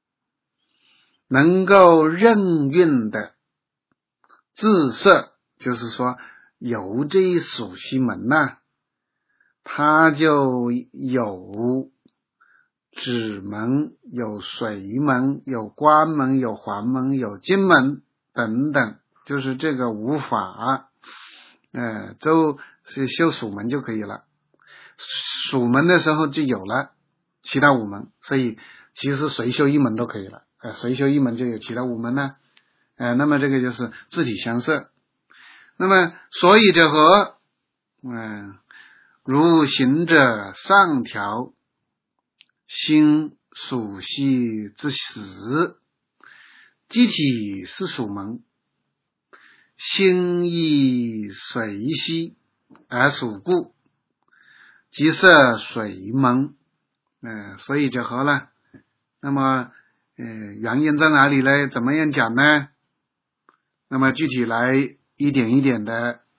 能够任运的自摄，就是说由这一属息门呢、啊，它就有止门，有随门，有关门，有环门，有进门等等，就是这个五法，呃都是修属门就可以了。属门的时候就有了其他五门，所以其实随修一门都可以了，呃随修一门就有其他五门呢，呃那么这个就是肢体相摄。那么所以者何？嗯、呃如行者上调心属息之时，机体是属门，心亦随息而属故，即摄随门。呃所以者何呢？那么呃原因在哪里呢？怎么样讲呢？那么具体来一点一点的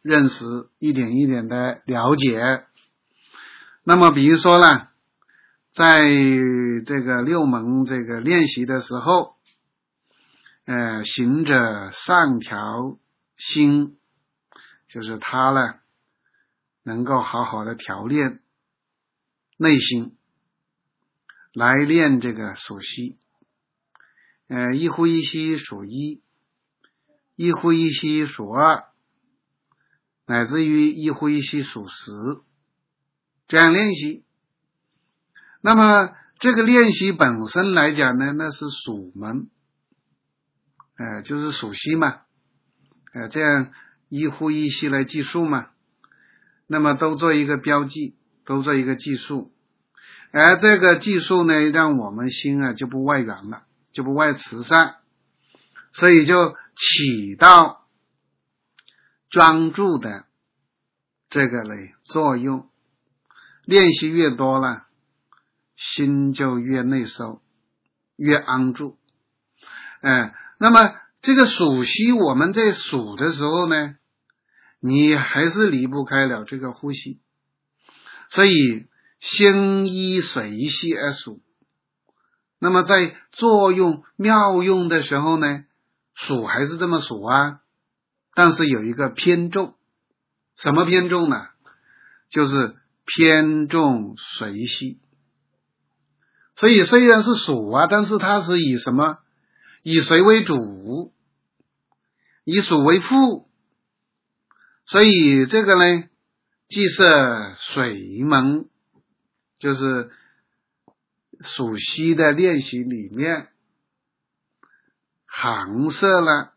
认识，一点一点的了解。那么比如说呢，在这个六门这个练习的时候，呃，行者上调心，就是他呢能够好好的调练内心，来练这个属息。呃，一呼一吸属一，一呼一吸属二，乃至于一呼一吸属十，这样练习。那么这个练习本身来讲呢，那是属门，呃，就是属息嘛，呃，这样一呼一吸来计数嘛，那么都做一个标记，都做一个计数，而这个计数呢，让我们心啊就不外缘了，就不外慈善，所以就起到专注的这个嘞作用。练习越多了，心就越内收，越安住。哎，那么这个数息，我们在数的时候呢，你还是离不开了这个呼吸，所以心依随息而数。那么在作用妙用的时候呢，数还是这么数啊，但是有一个偏重。什么偏重呢？就是偏重随息。所以虽然是数啊，但是它是以什么？以随为主，以数为副。所以这个呢，既设水门，就是数息的练习里面行设了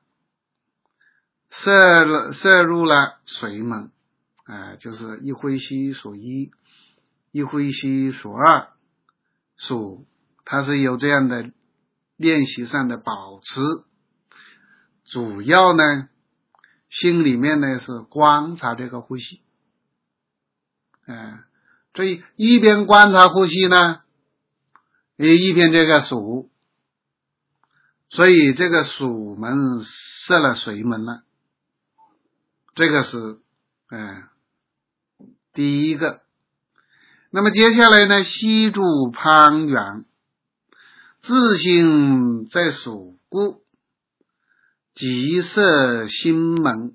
摄了摄入了水门，呃，就是一呼一吸属一，一呼一吸属二，属它是有这样的练习上的保持。主要呢，心里面呢是观察这个呼吸，呃，所以一边观察呼吸呢，一边这个数，所以这个数门设了水门了。这个是呃第一个。那么接下来呢，息住攀缘，自性在属故，即设心门，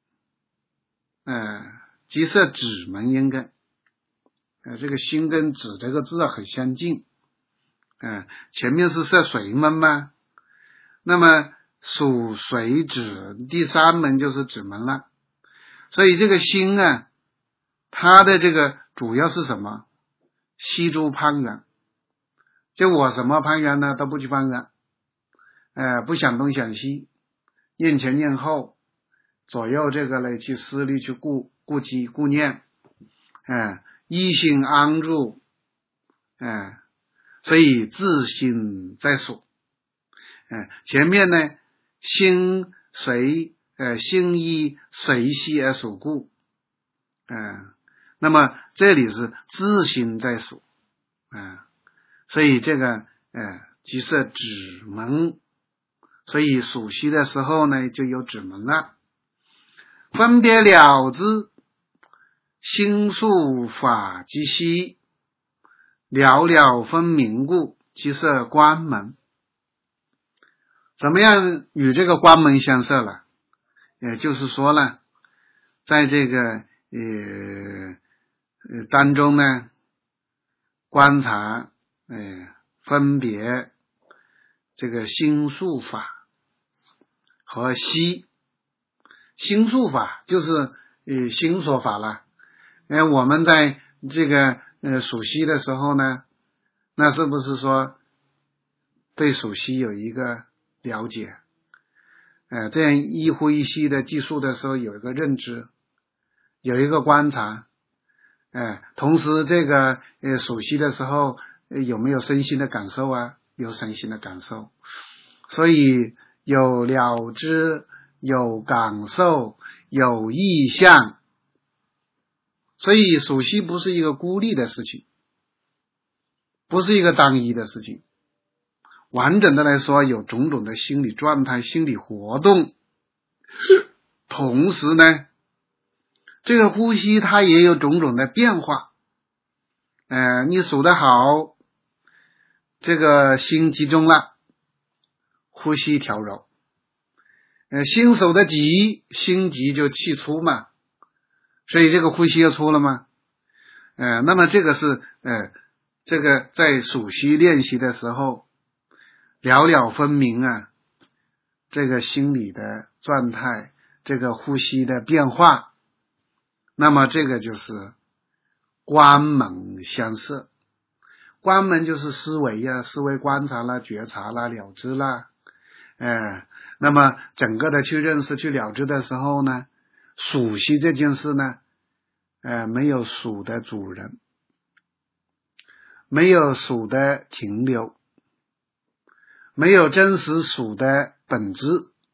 呃，即设止门应该，呃，这个心跟止这个字很相近，呃，前面是设水门嘛，那么属水止，第三门就是止门了。所以这个心啊，它的这个主要是什么？息诸攀缘。就我什么攀缘呢？都不去攀缘，呃，不想东想西，念前念后，左右这个呢去思虑去顾顾及顾念，呃，一心安住，呃，所以自心在属，呃，前面呢心随呃心依随息而属故，嗯、呃，那么这里是自心在属，嗯、呃，所以这个呃即设止门，所以属息的时候呢就有止门了。分别了之，心数法即息，了了分明故，即设关门。怎么样与这个关门相设了？也就是说呢，在这个呃呃当中呢，观察呃分别这个心数法和息。心数法就是呃心所法了。呃我们在这个呃数息的时候呢，那是不是说对数息有一个了解？呃，这样一呼一吸的计数的时候有一个认知，有一个观察，呃，同时这个呃数息的时候、呃、有没有身心的感受啊？有身心的感受，所以有了知，有感受，有意向，所以数息不是一个孤立的事情，不是一个单一的事情。完整的来说，有种种的心理状态、心理活动，同时呢这个呼吸它也有种种的变化。呃，你数得好，这个心集中了，呼吸调柔。呃，心手的急，心急就气出嘛，所以这个呼吸又出了嘛。呃，那么这个是呃，这个在数息练习的时候，了了分明啊，这个心理的状态，这个呼吸的变化，那么这个就是观门相摄。观门就是思维啊，思维观察啦，觉察啦，了知啦。呃，那么整个的去认识去了知的时候呢，数息这件事呢，呃，没有数的主人，没有数的停留，没有真实数的本质，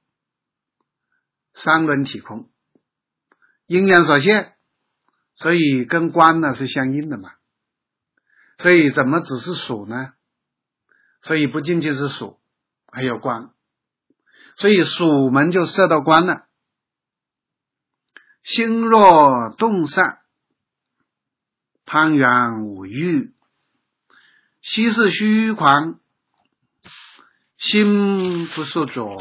三轮体空，因缘所现，所以跟观呢是相应的嘛。所以怎么只是数呢？所以不仅仅是数，还有观。所以数门就摄到观了。心若动散，攀缘五欲，息是虚狂，心不受着，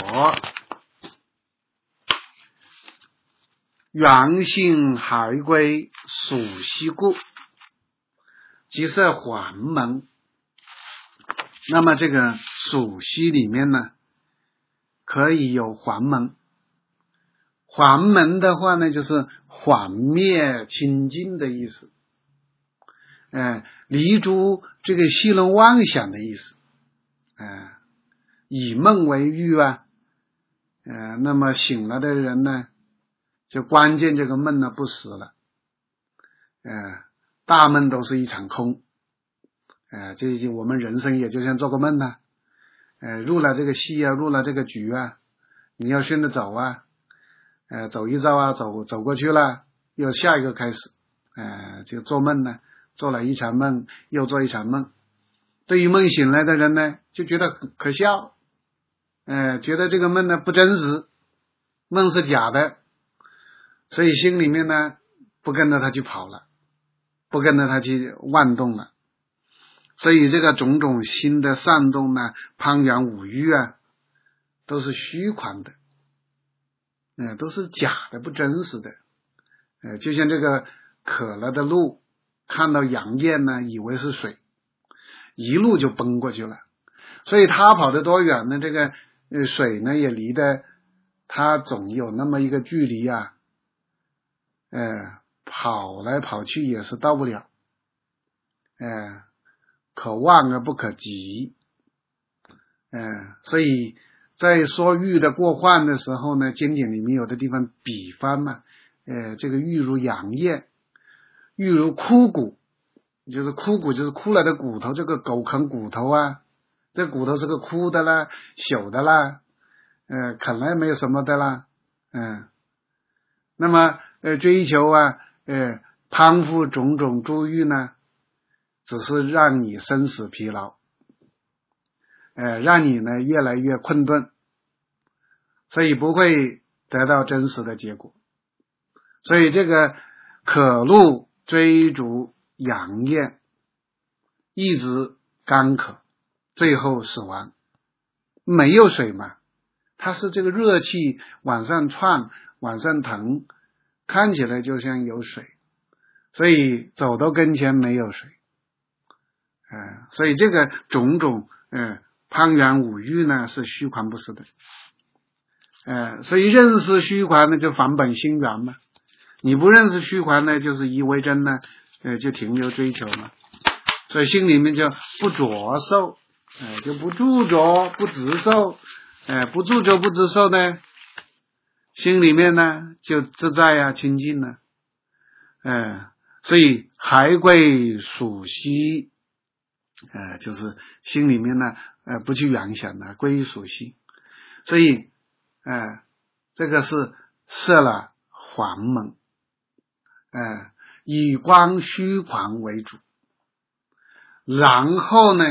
缘性还归属息故，即设还门。那么这个属息里面呢，可以有还门。还门的话呢，就是缓灭清净的意思，呃，离诸这个戏论妄想的意思，呃，以梦为喻啊，呃，那么醒了的人呢，就关键这个梦呢不实了，呃，大梦都是一场空，呃，这我们人生也就像做个梦呢，呃，入了这个戏啊，入了这个局啊，你要顺着走啊。呃，走一遭啊，走走过去了，又下一个开始，呃，就做梦呢，做了一场梦，又做一场梦。对于梦醒来的人呢，就觉得可笑，呃，觉得这个梦呢不真实，梦是假的，所以心里面呢不跟着他去跑了，不跟着他去妄动了。所以这个种种心的散动呢，攀缘五欲啊，都是虚狂的。呃，都是假的，不真实的。呃，就像这个渴了的鹿，看到阳焰呢，以为是水，一路就奔过去了。所以他跑得多远呢？这个呃水呢也离得他总有那么一个距离啊，呃，跑来跑去也是到不了。呃，可望而不可及。呃，所以。在说欲的过患的时候呢，经典里面有的地方比方嘛，呃，这个欲如阳焰，欲如枯骨，就是枯骨就是枯了的骨头，这个狗啃骨头啊，这骨头是个枯的啦，朽的啦，呃，啃了也没有什么的啦，嗯、呃，那么呃追求啊，呃攀附种种诸欲呢，只是让你生死疲劳。呃，让你呢越来越困顿，所以不会得到真实的结果。所以这个渴路追逐阳焰，一直干渴，最后死亡。没有水嘛，它是这个热气往上窜，往上腾，看起来就像有水，所以走到跟前没有水。呃，所以这个种种呃。攀缘五欲呢是虚狂不实的，呃，所以认识虚狂呢就返本心源嘛，你不认识虚狂呢就是以为真呢，呃，就停留追求嘛，所以心里面就不着受，呃，就不住着不执受，呃，不住着不执受呢，心里面呢就自在啊清净了，呃，所以还归属息，呃，就是心里面呢。呃，不去妄想的，归于属性，所以，呃，这个是设了还门，呃，以观虚狂为主，然后呢，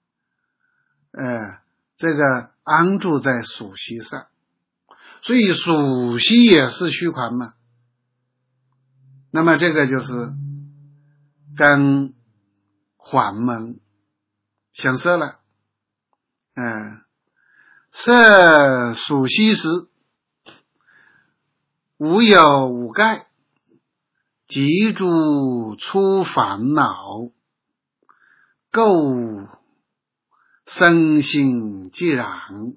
呃，这个安住在属息上，所以属息也是虚狂嘛， 那么这个就是跟缓门相摄了。嗯，摄属息时，无有五盖，即诸出烦恼，垢身心既然。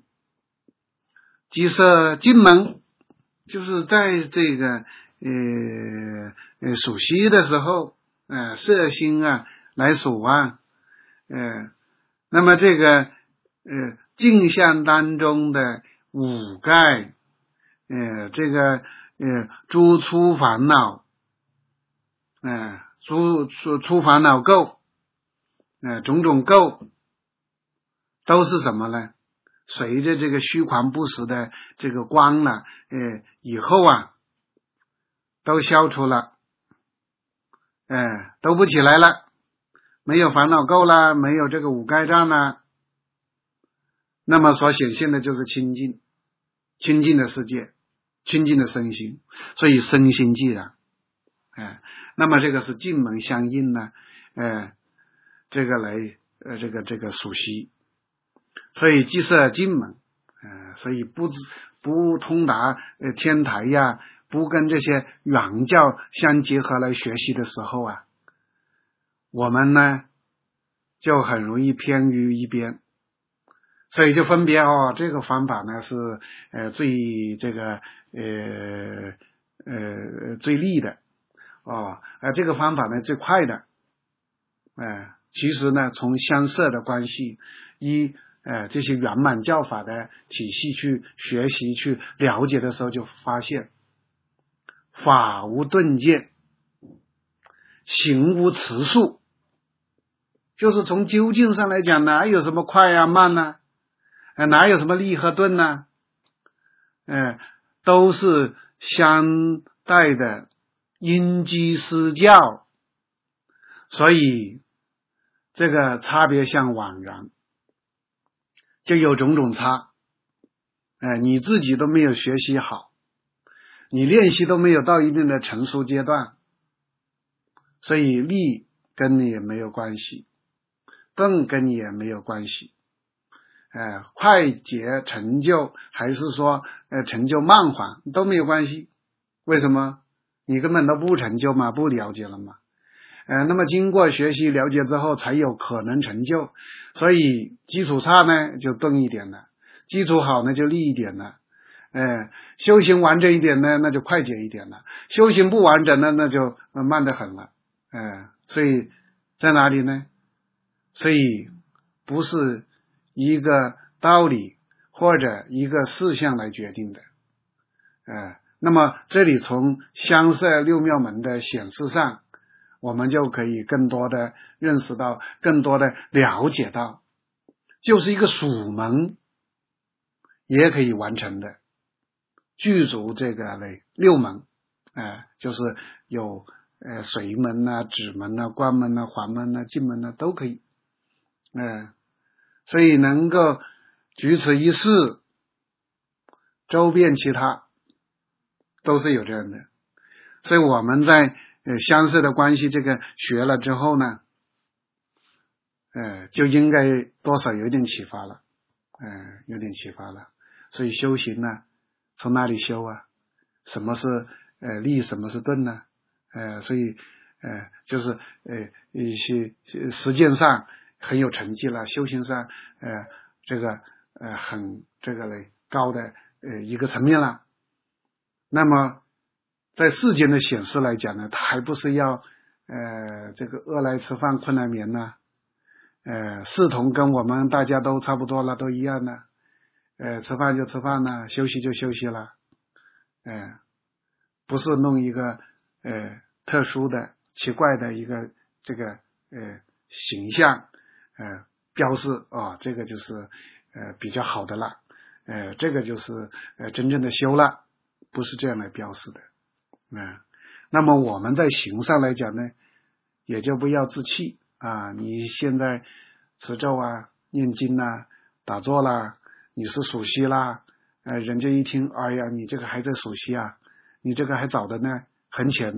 即摄进门，就是在这个呃呃属息的时候，呃摄心啊来属啊，呃那么这个呃镜像当中的五盖，呃这个呃诸出烦恼，呃诸出出烦恼垢，呃种种垢都是什么呢？随着这个虚狂不实的这个光呢，呃，以后啊，都消除了，呃，都不起来了，没有烦恼垢啦，没有这个五盖障啦，那么所显现的就是清净，清净的世界，清净的身心，所以身心既然，哎、呃，那么这个是净门相应呢，呃，这个来呃这个这个属息。所以即摄净门，呃，所以不不通达呃天台呀，不跟这些原教相结合来学习的时候啊，我们呢就很容易偏于一边，所以就分别哦，这个方法呢是呃最这个呃呃最利的哦，呃这个方法呢最快的，呃其实呢从相摄的关系一。呃，这些圆满教法的体系去学习去了解的时候，就发现法无顿渐，行无迟速，就是从究竟上来讲，哪有什么快啊慢啊，呃、哪有什么立和顿啊，呃、都是相待的因机施教，所以这个差别相枉然。就有种种差，哎，你自己都没有学习好，你练习都没有到一定的成熟阶段，所以力跟你也没有关系，顿跟你也没有关系，哎，快捷成就还是说呃成就慢缓都没有关系，为什么？你根本都不成就嘛，不了解了嘛。呃，那么经过学习了解之后才有可能成就，所以基础差呢就钝一点了，基础好呢就利一点了，呃，修行完整一点呢那就快捷一点了，修行不完整呢那就慢得很了，呃，所以在哪里呢？所以不是一个道理或者一个事项来决定的，呃，那么这里从相摄六妙门的显示上，我们就可以更多的认识到，更多的了解到，就是一个属门也可以完成的，具足这个类六门，呃、就是有呃水门啊、止门啊、关门啊、环门啊、进门啊都可以，呃、所以能够举此一事，周遍其他，都是有这样的。所以我们在呃相摄的关系这个学了之后呢，呃就应该多少有点启发了，呃有点启发了。所以修行呢，从哪里修啊？什么是呃立，什么是顿呢？呃所以呃就是呃一些实践上很有成绩了，修行上呃这个呃很这个嘞高的呃一个层面了。那么在世间的显示来讲呢，他还不是要呃这个饿来吃饭困来眠呢，呃视同跟我们大家都差不多了，都一样的，呃吃饭就吃饭了，休息就休息了，呃不是弄一个呃特殊的奇怪的一个这个呃形象呃标示啊、哦，这个就是呃比较好的了，呃这个就是呃真正的修了，不是这样来标示的。嗯，那么我们在行上来讲呢，也就不要自弃啊！你现在持咒啊、念经啊、打坐啦，你是属息啦，呃，人家一听，哎呀，你这个还在属息啊，你这个还早的呢，很浅呢，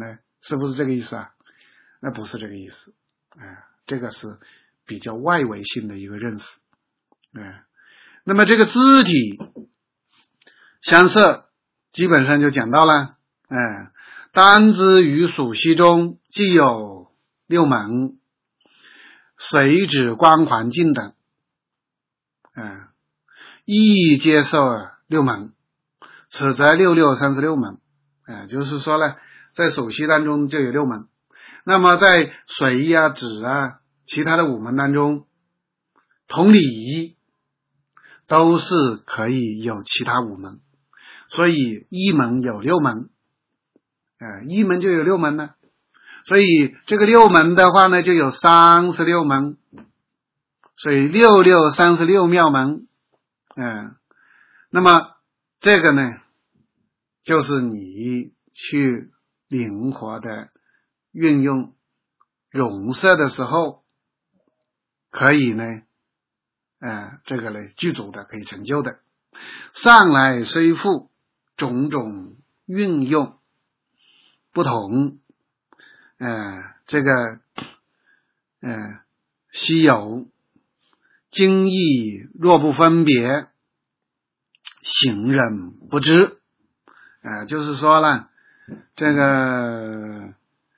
是不是这个意思啊？那不是这个意思，哎、呃，这个是比较外围性的一个认识，哎、呃，那么这个肢体相摄基本上就讲到了，哎、呃，单肢于属息中既有六门，随指光环境等，嗯、呃，亦接受六门，此则六六三十六门，哎、呃，就是说呢，在属息当中就有六门。那么在水啊、指啊、其他的五门当中，同理都是可以有其他五门，所以一门有六门，呃，一门就有六门呢，所以这个六门的话呢，就有三十六门，所以六六三十六妙门，嗯、呃，那么这个呢，就是你去灵活的运用容色的时候，可以呢，呃，这个呢，具足的可以成就的。上来虽复种种运用不同，呃，这个呃稀有精义若不分别，行人不知，呃，就是说呢，这个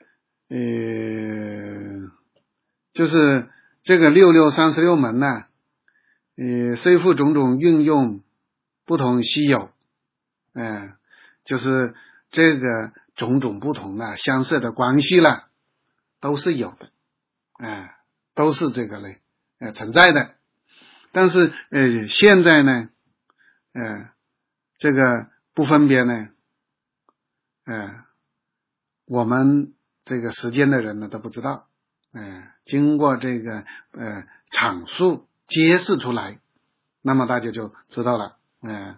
呃，就是这个六六三十六门呢，呃，虽复种种运用不同稀有，呃，就是这个种种不同的相似的关系了，都是有的，哎、呃，都是这个嘞，呃，存在的。但是呃，现在呢，呃，这个不分别呢，呃，我们这个时间的人呢都不知道，呃，经过这个呃阐述揭示出来，那么大家就知道了，呃，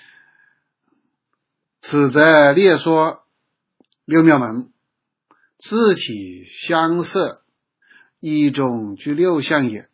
此则列说六妙门，自体相摄，一种具六相也。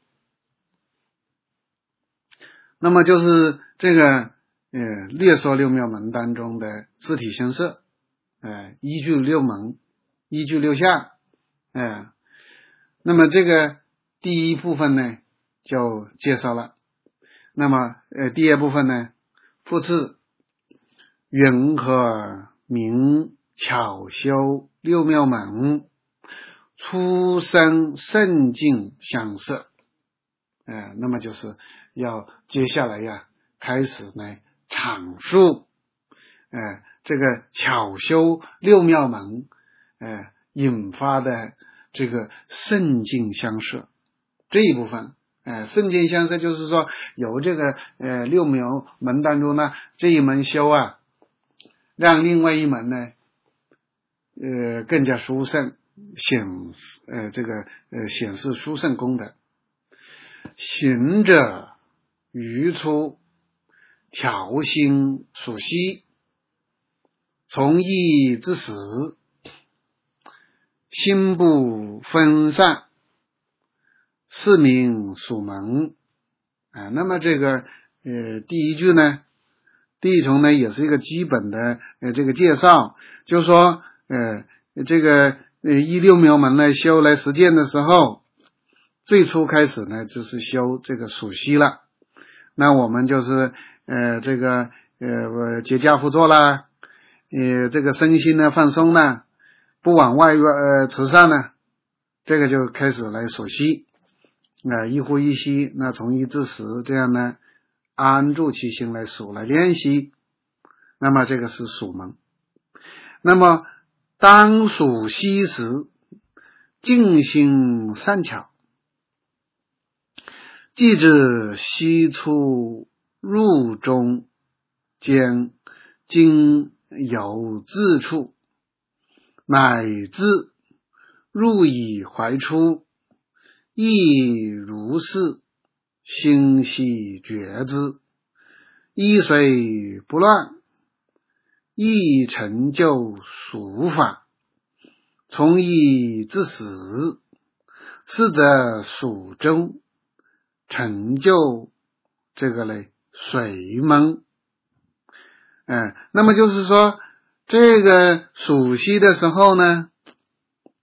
那么就是这个呃略说六妙门当中的自体相摄，呃依据六门，依据六相，呃那么这个第一部分呢就介绍了。那么呃第二部分呢，复次云何名巧修六妙门，出生圣境相摄，呃那么就是要接下来呀开始呢阐述呃这个巧修六妙门呃引发的这个圣境相摄这一部分。呃圣境相摄就是说由这个呃六妙门当中呢，这一门修啊，让另外一门呢呃更加殊胜，显呃这个呃显示殊胜功德。行者于出调心属息，从意之时，心不分散，是名属门。啊，那么这个呃第一句呢，第一重呢也是一个基本的呃这个介绍，就是说呃这个呃一六妙门来修来实践的时候，最初开始呢就是修这个属息了，那我们就是呃这个呃结跏趺坐啦，呃这个身心呢放松啦，不往外呃慈善呢，这个就开始来属息，啊、呃、一呼一吸，那从一至十这样呢安住其心来数来练习，那么这个是属门。那么当属息时，静心善巧，即指息出入中间经由自处，乃至入以怀出，亦如是心系觉之，一随不乱，亦成就属法，从一至始，是则属中成就这个嘞水门。嗯，那么就是说这个属息的时候呢，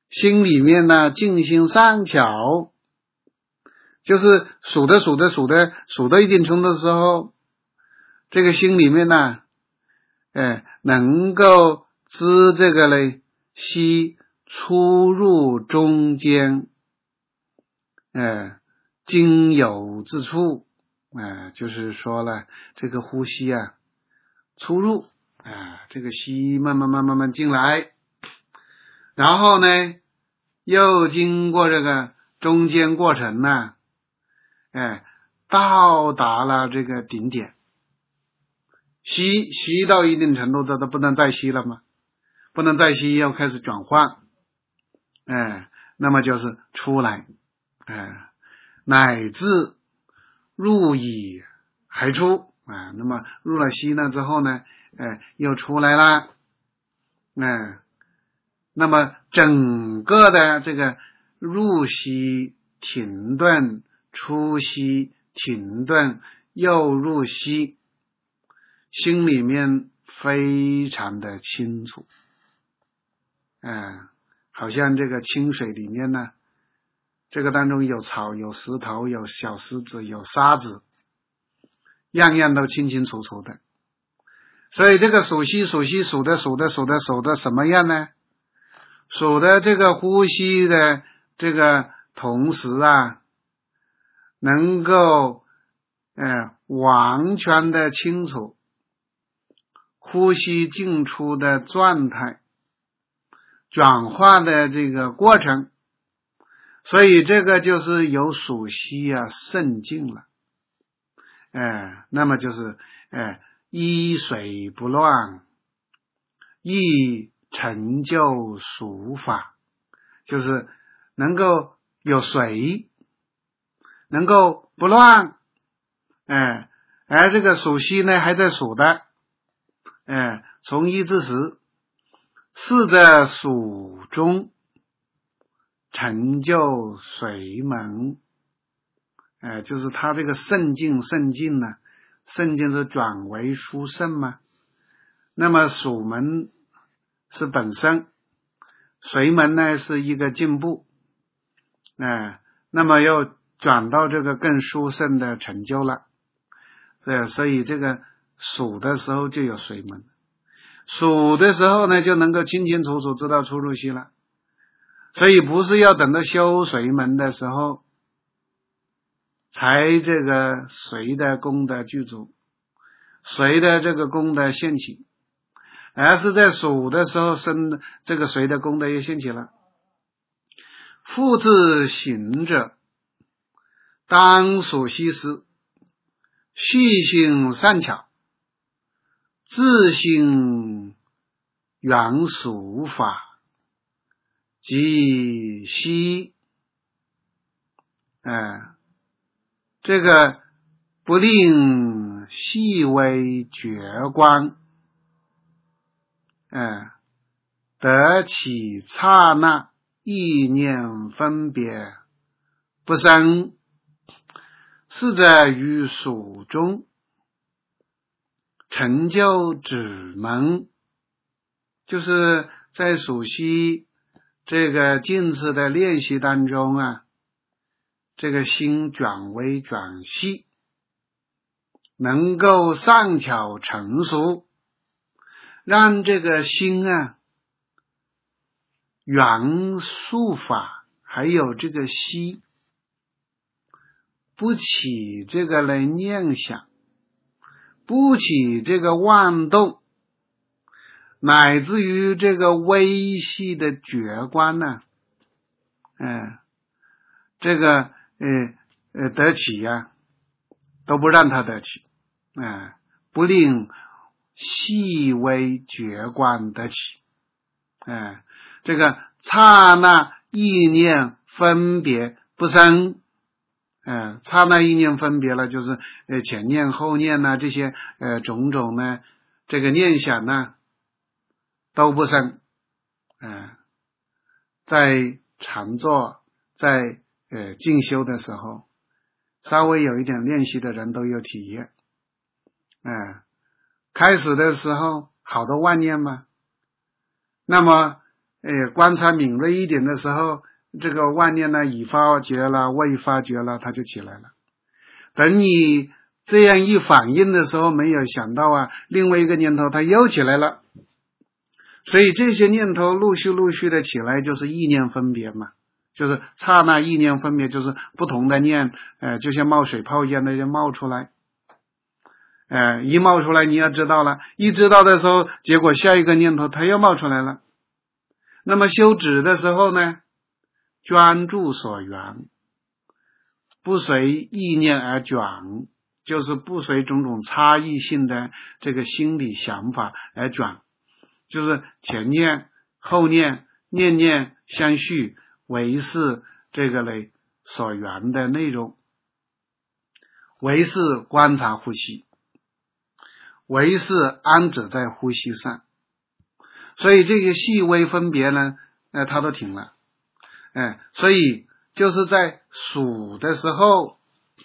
心里面呢静心上巧，就是数的数的数的数到一定程度的时候，这个心里面呢，哎，能够知这个嘞，息出入中间，哎，经有之处，哎，就是说了这个呼吸啊，出入啊，这个息慢慢慢慢慢进来，然后呢，又经过这个中间过程呢，哎，到达了这个顶点，吸吸到一定程度的都不能再吸了吗？不能再吸，要开始转换，哎，那么就是出来，哎，乃至入以还出啊，那么入了息呢之后呢，哎，又出来了，哎，那么整个的这个入息停顿，出息停顿，又入息，心里面非常的清楚，嗯，好像这个清水里面呢，这个当中有草，有石头，有小石子，有沙子，样样都清清楚楚的。所以这个数息数息数的数的数的数的什么样呢？数的这个呼吸的这个同时啊，能够呃完全的清楚呼吸进出的状态，转化的这个过程，所以这个就是有数息啊渗进了，哎、呃，那么就是哎依水不乱，亦成就数法，就是能够有水，能够不乱，哎，而这个数息呢还在数的，哎，从一至十，是在数中成就水门，哎，就是它这个渗进渗进呢，渗进是转为殊胜嘛，那么数门是本身，水门呢是一个进步，哎，那么又转到这个更殊胜的成就了，对，所以这个数的时候就有水门，数的时候呢就能够清清楚楚知道出入息了，所以不是要等到修水门的时候才这个水的功德具足，水的这个功德现起，而是在数的时候生这个水的功德也现起了。复次行者，当数息时，细心善巧，自性原数法，即息，呃，这个不令细微觉观，呃，得起刹那意念分别不生，是在于数中成就止门，就是在数息这个静次的练习当中啊，这个心转微转细，能够善巧成熟，让这个心啊原数法还有这个息不起这个来念想，不起这个妄动，乃至于这个微细的觉观呢，呃，这个呃呃得起呀、啊，都不让它得起，啊、呃，不令细微觉观得起，啊、呃，这个刹那意念分别不生，呃，刹那意念分别了，就是呃前念后念呐、啊，这些呃种种呢，这个念想呢都不生，呃，在常坐在呃静修的时候，稍微有一点练习的人都有体验，呃，开始的时候好多妄念嘛，那么呃观察敏锐一点的时候，这个妄念呢已发觉了，未发觉了，它就起来了。等你这样一反应的时候，没有想到啊，另外一个念头它又起来了。所以这些念头陆续陆续的起来，就是意念分别嘛，就是刹那意念分别，就是不同的念，呃，就像冒水泡一样的就冒出来。呃，一冒出来你要知道了，一知道的时候，结果下一个念头它又冒出来了。那么修止的时候呢，专注所缘，不随意念而转，就是不随种种差异性的这个心理想法而转，就是前念后念，念念相续，为是这个类所缘的内容，为是观察呼吸，为是安止在呼吸上。所以这个细微分别呢，呃，它都停了。哎，所以就是在数的时候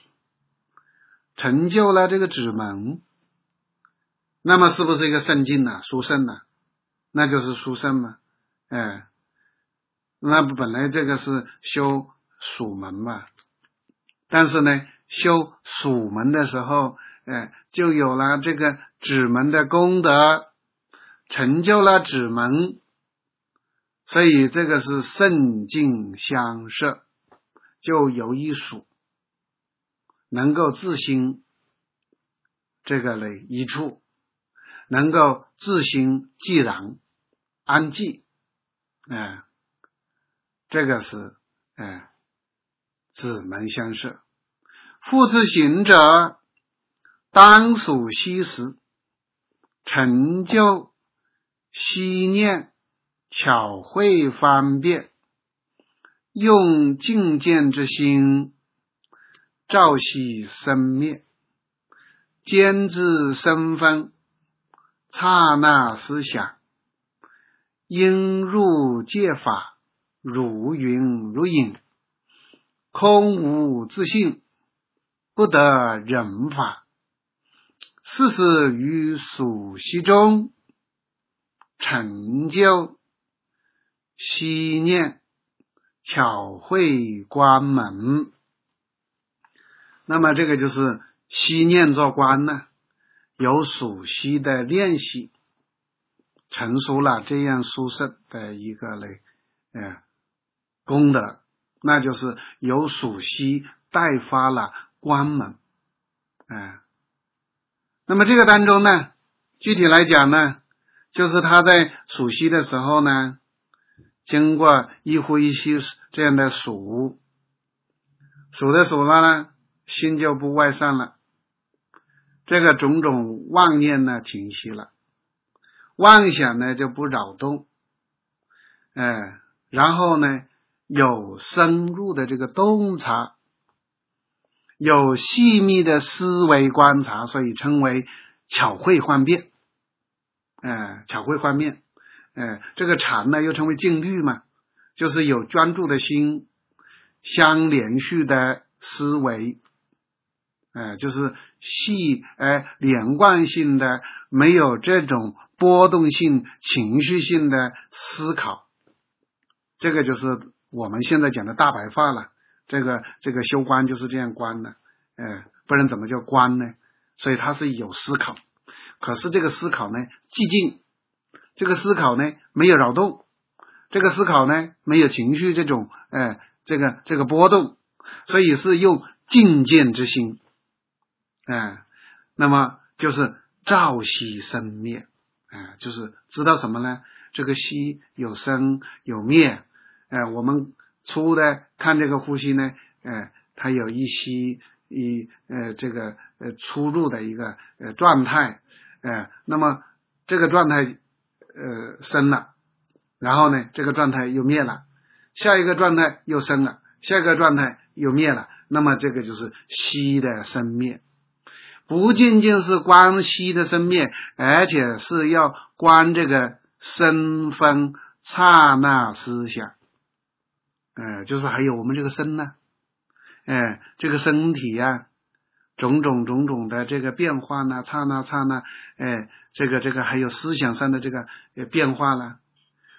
成就了这个止门，那么是不是一个圣境呢？殊胜呢？那就是殊胜嘛。哎，那本来这个是修数门嘛，但是呢，修数门的时候，哎，就有了这个止门的功德，成就了止门。所以这个是圣境相摄，就有一数能够自心这个类一处，能够自心寂然安寂，哎，这个是哎止门相摄。复次行者，当属息时，成就息念巧慧方便，用境界之心照息生灭，兼知生分，刹那思想，应入界法，如云如影，空无自性，不得人法。是时于数息中成就息念巧慧观门。那么这个就是息念做观呢，有数息的练习，成熟了这样殊胜的一个类呃功德，那就是有数息代发了观门。呃那么这个当中呢，具体来讲呢，就是他在数息的时候呢，经过一呼一吸这样的数，数的数了呢，心就不外散了，这个种种妄念呢停息了，妄想呢就不扰动，哎，然后呢有深入的这个洞察，有细密的思维观察，所以称为巧慧幻变。哎，巧慧幻变，哎，这个禅呢又称为静虑嘛，就是有专注的心，相连续的思维，哎，就是细哎连贯性的，没有这种波动性、情绪性的思考，这个就是我们现在讲的大白话了。这个这个修观就是这样观的，哎，不然怎么叫观呢？所以它是有思考，可是这个思考呢寂静，这个思考呢没有扰动，这个思考呢没有情绪这种哎这个这个波动，所以是用境界之心，哎，那么就是照息生灭，哎，就是知道什么呢？这个息有生有灭，哎，我们初的看这个呼吸呢，呃，它有一吸一呃这个呃出入的一个呃状态，呃，那么这个状态呃生了，然后呢这个状态又灭了，下一个状态又生了，下一个状态又灭了，那么这个就是息的生灭，不仅仅是观息的生灭，而且是要观这个生分刹那思想。呃，就是还有我们这个身呢，哎，这个身体呀、啊，种种种种的这个变化呢，刹那刹那，哎，这个这个还有思想上的这个变化了，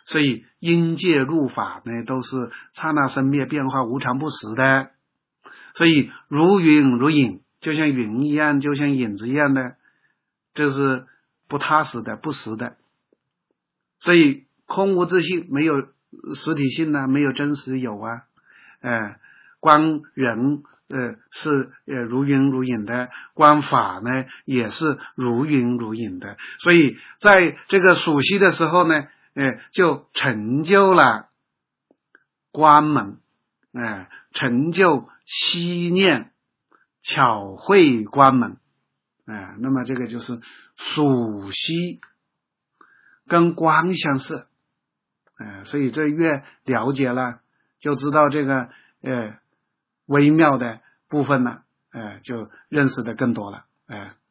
所以因界入法呢，都是刹那生灭，变化无常不实的。所以如云如影，就像云一样，就像影子一样的，这是不踏实的，不实的。所以空无自性，没有实体性啊，没有真实有啊。呃，观人呃是呃如云如影的，观法呢也是如云如影的。所以在这个属息的时候呢，呃就成就了观门，呃成就悉念巧慧观门，呃那么这个就是属息跟观相似。呃所以这越了解了，就知道这个呃微妙的部分了，呃就认识的更多了。呃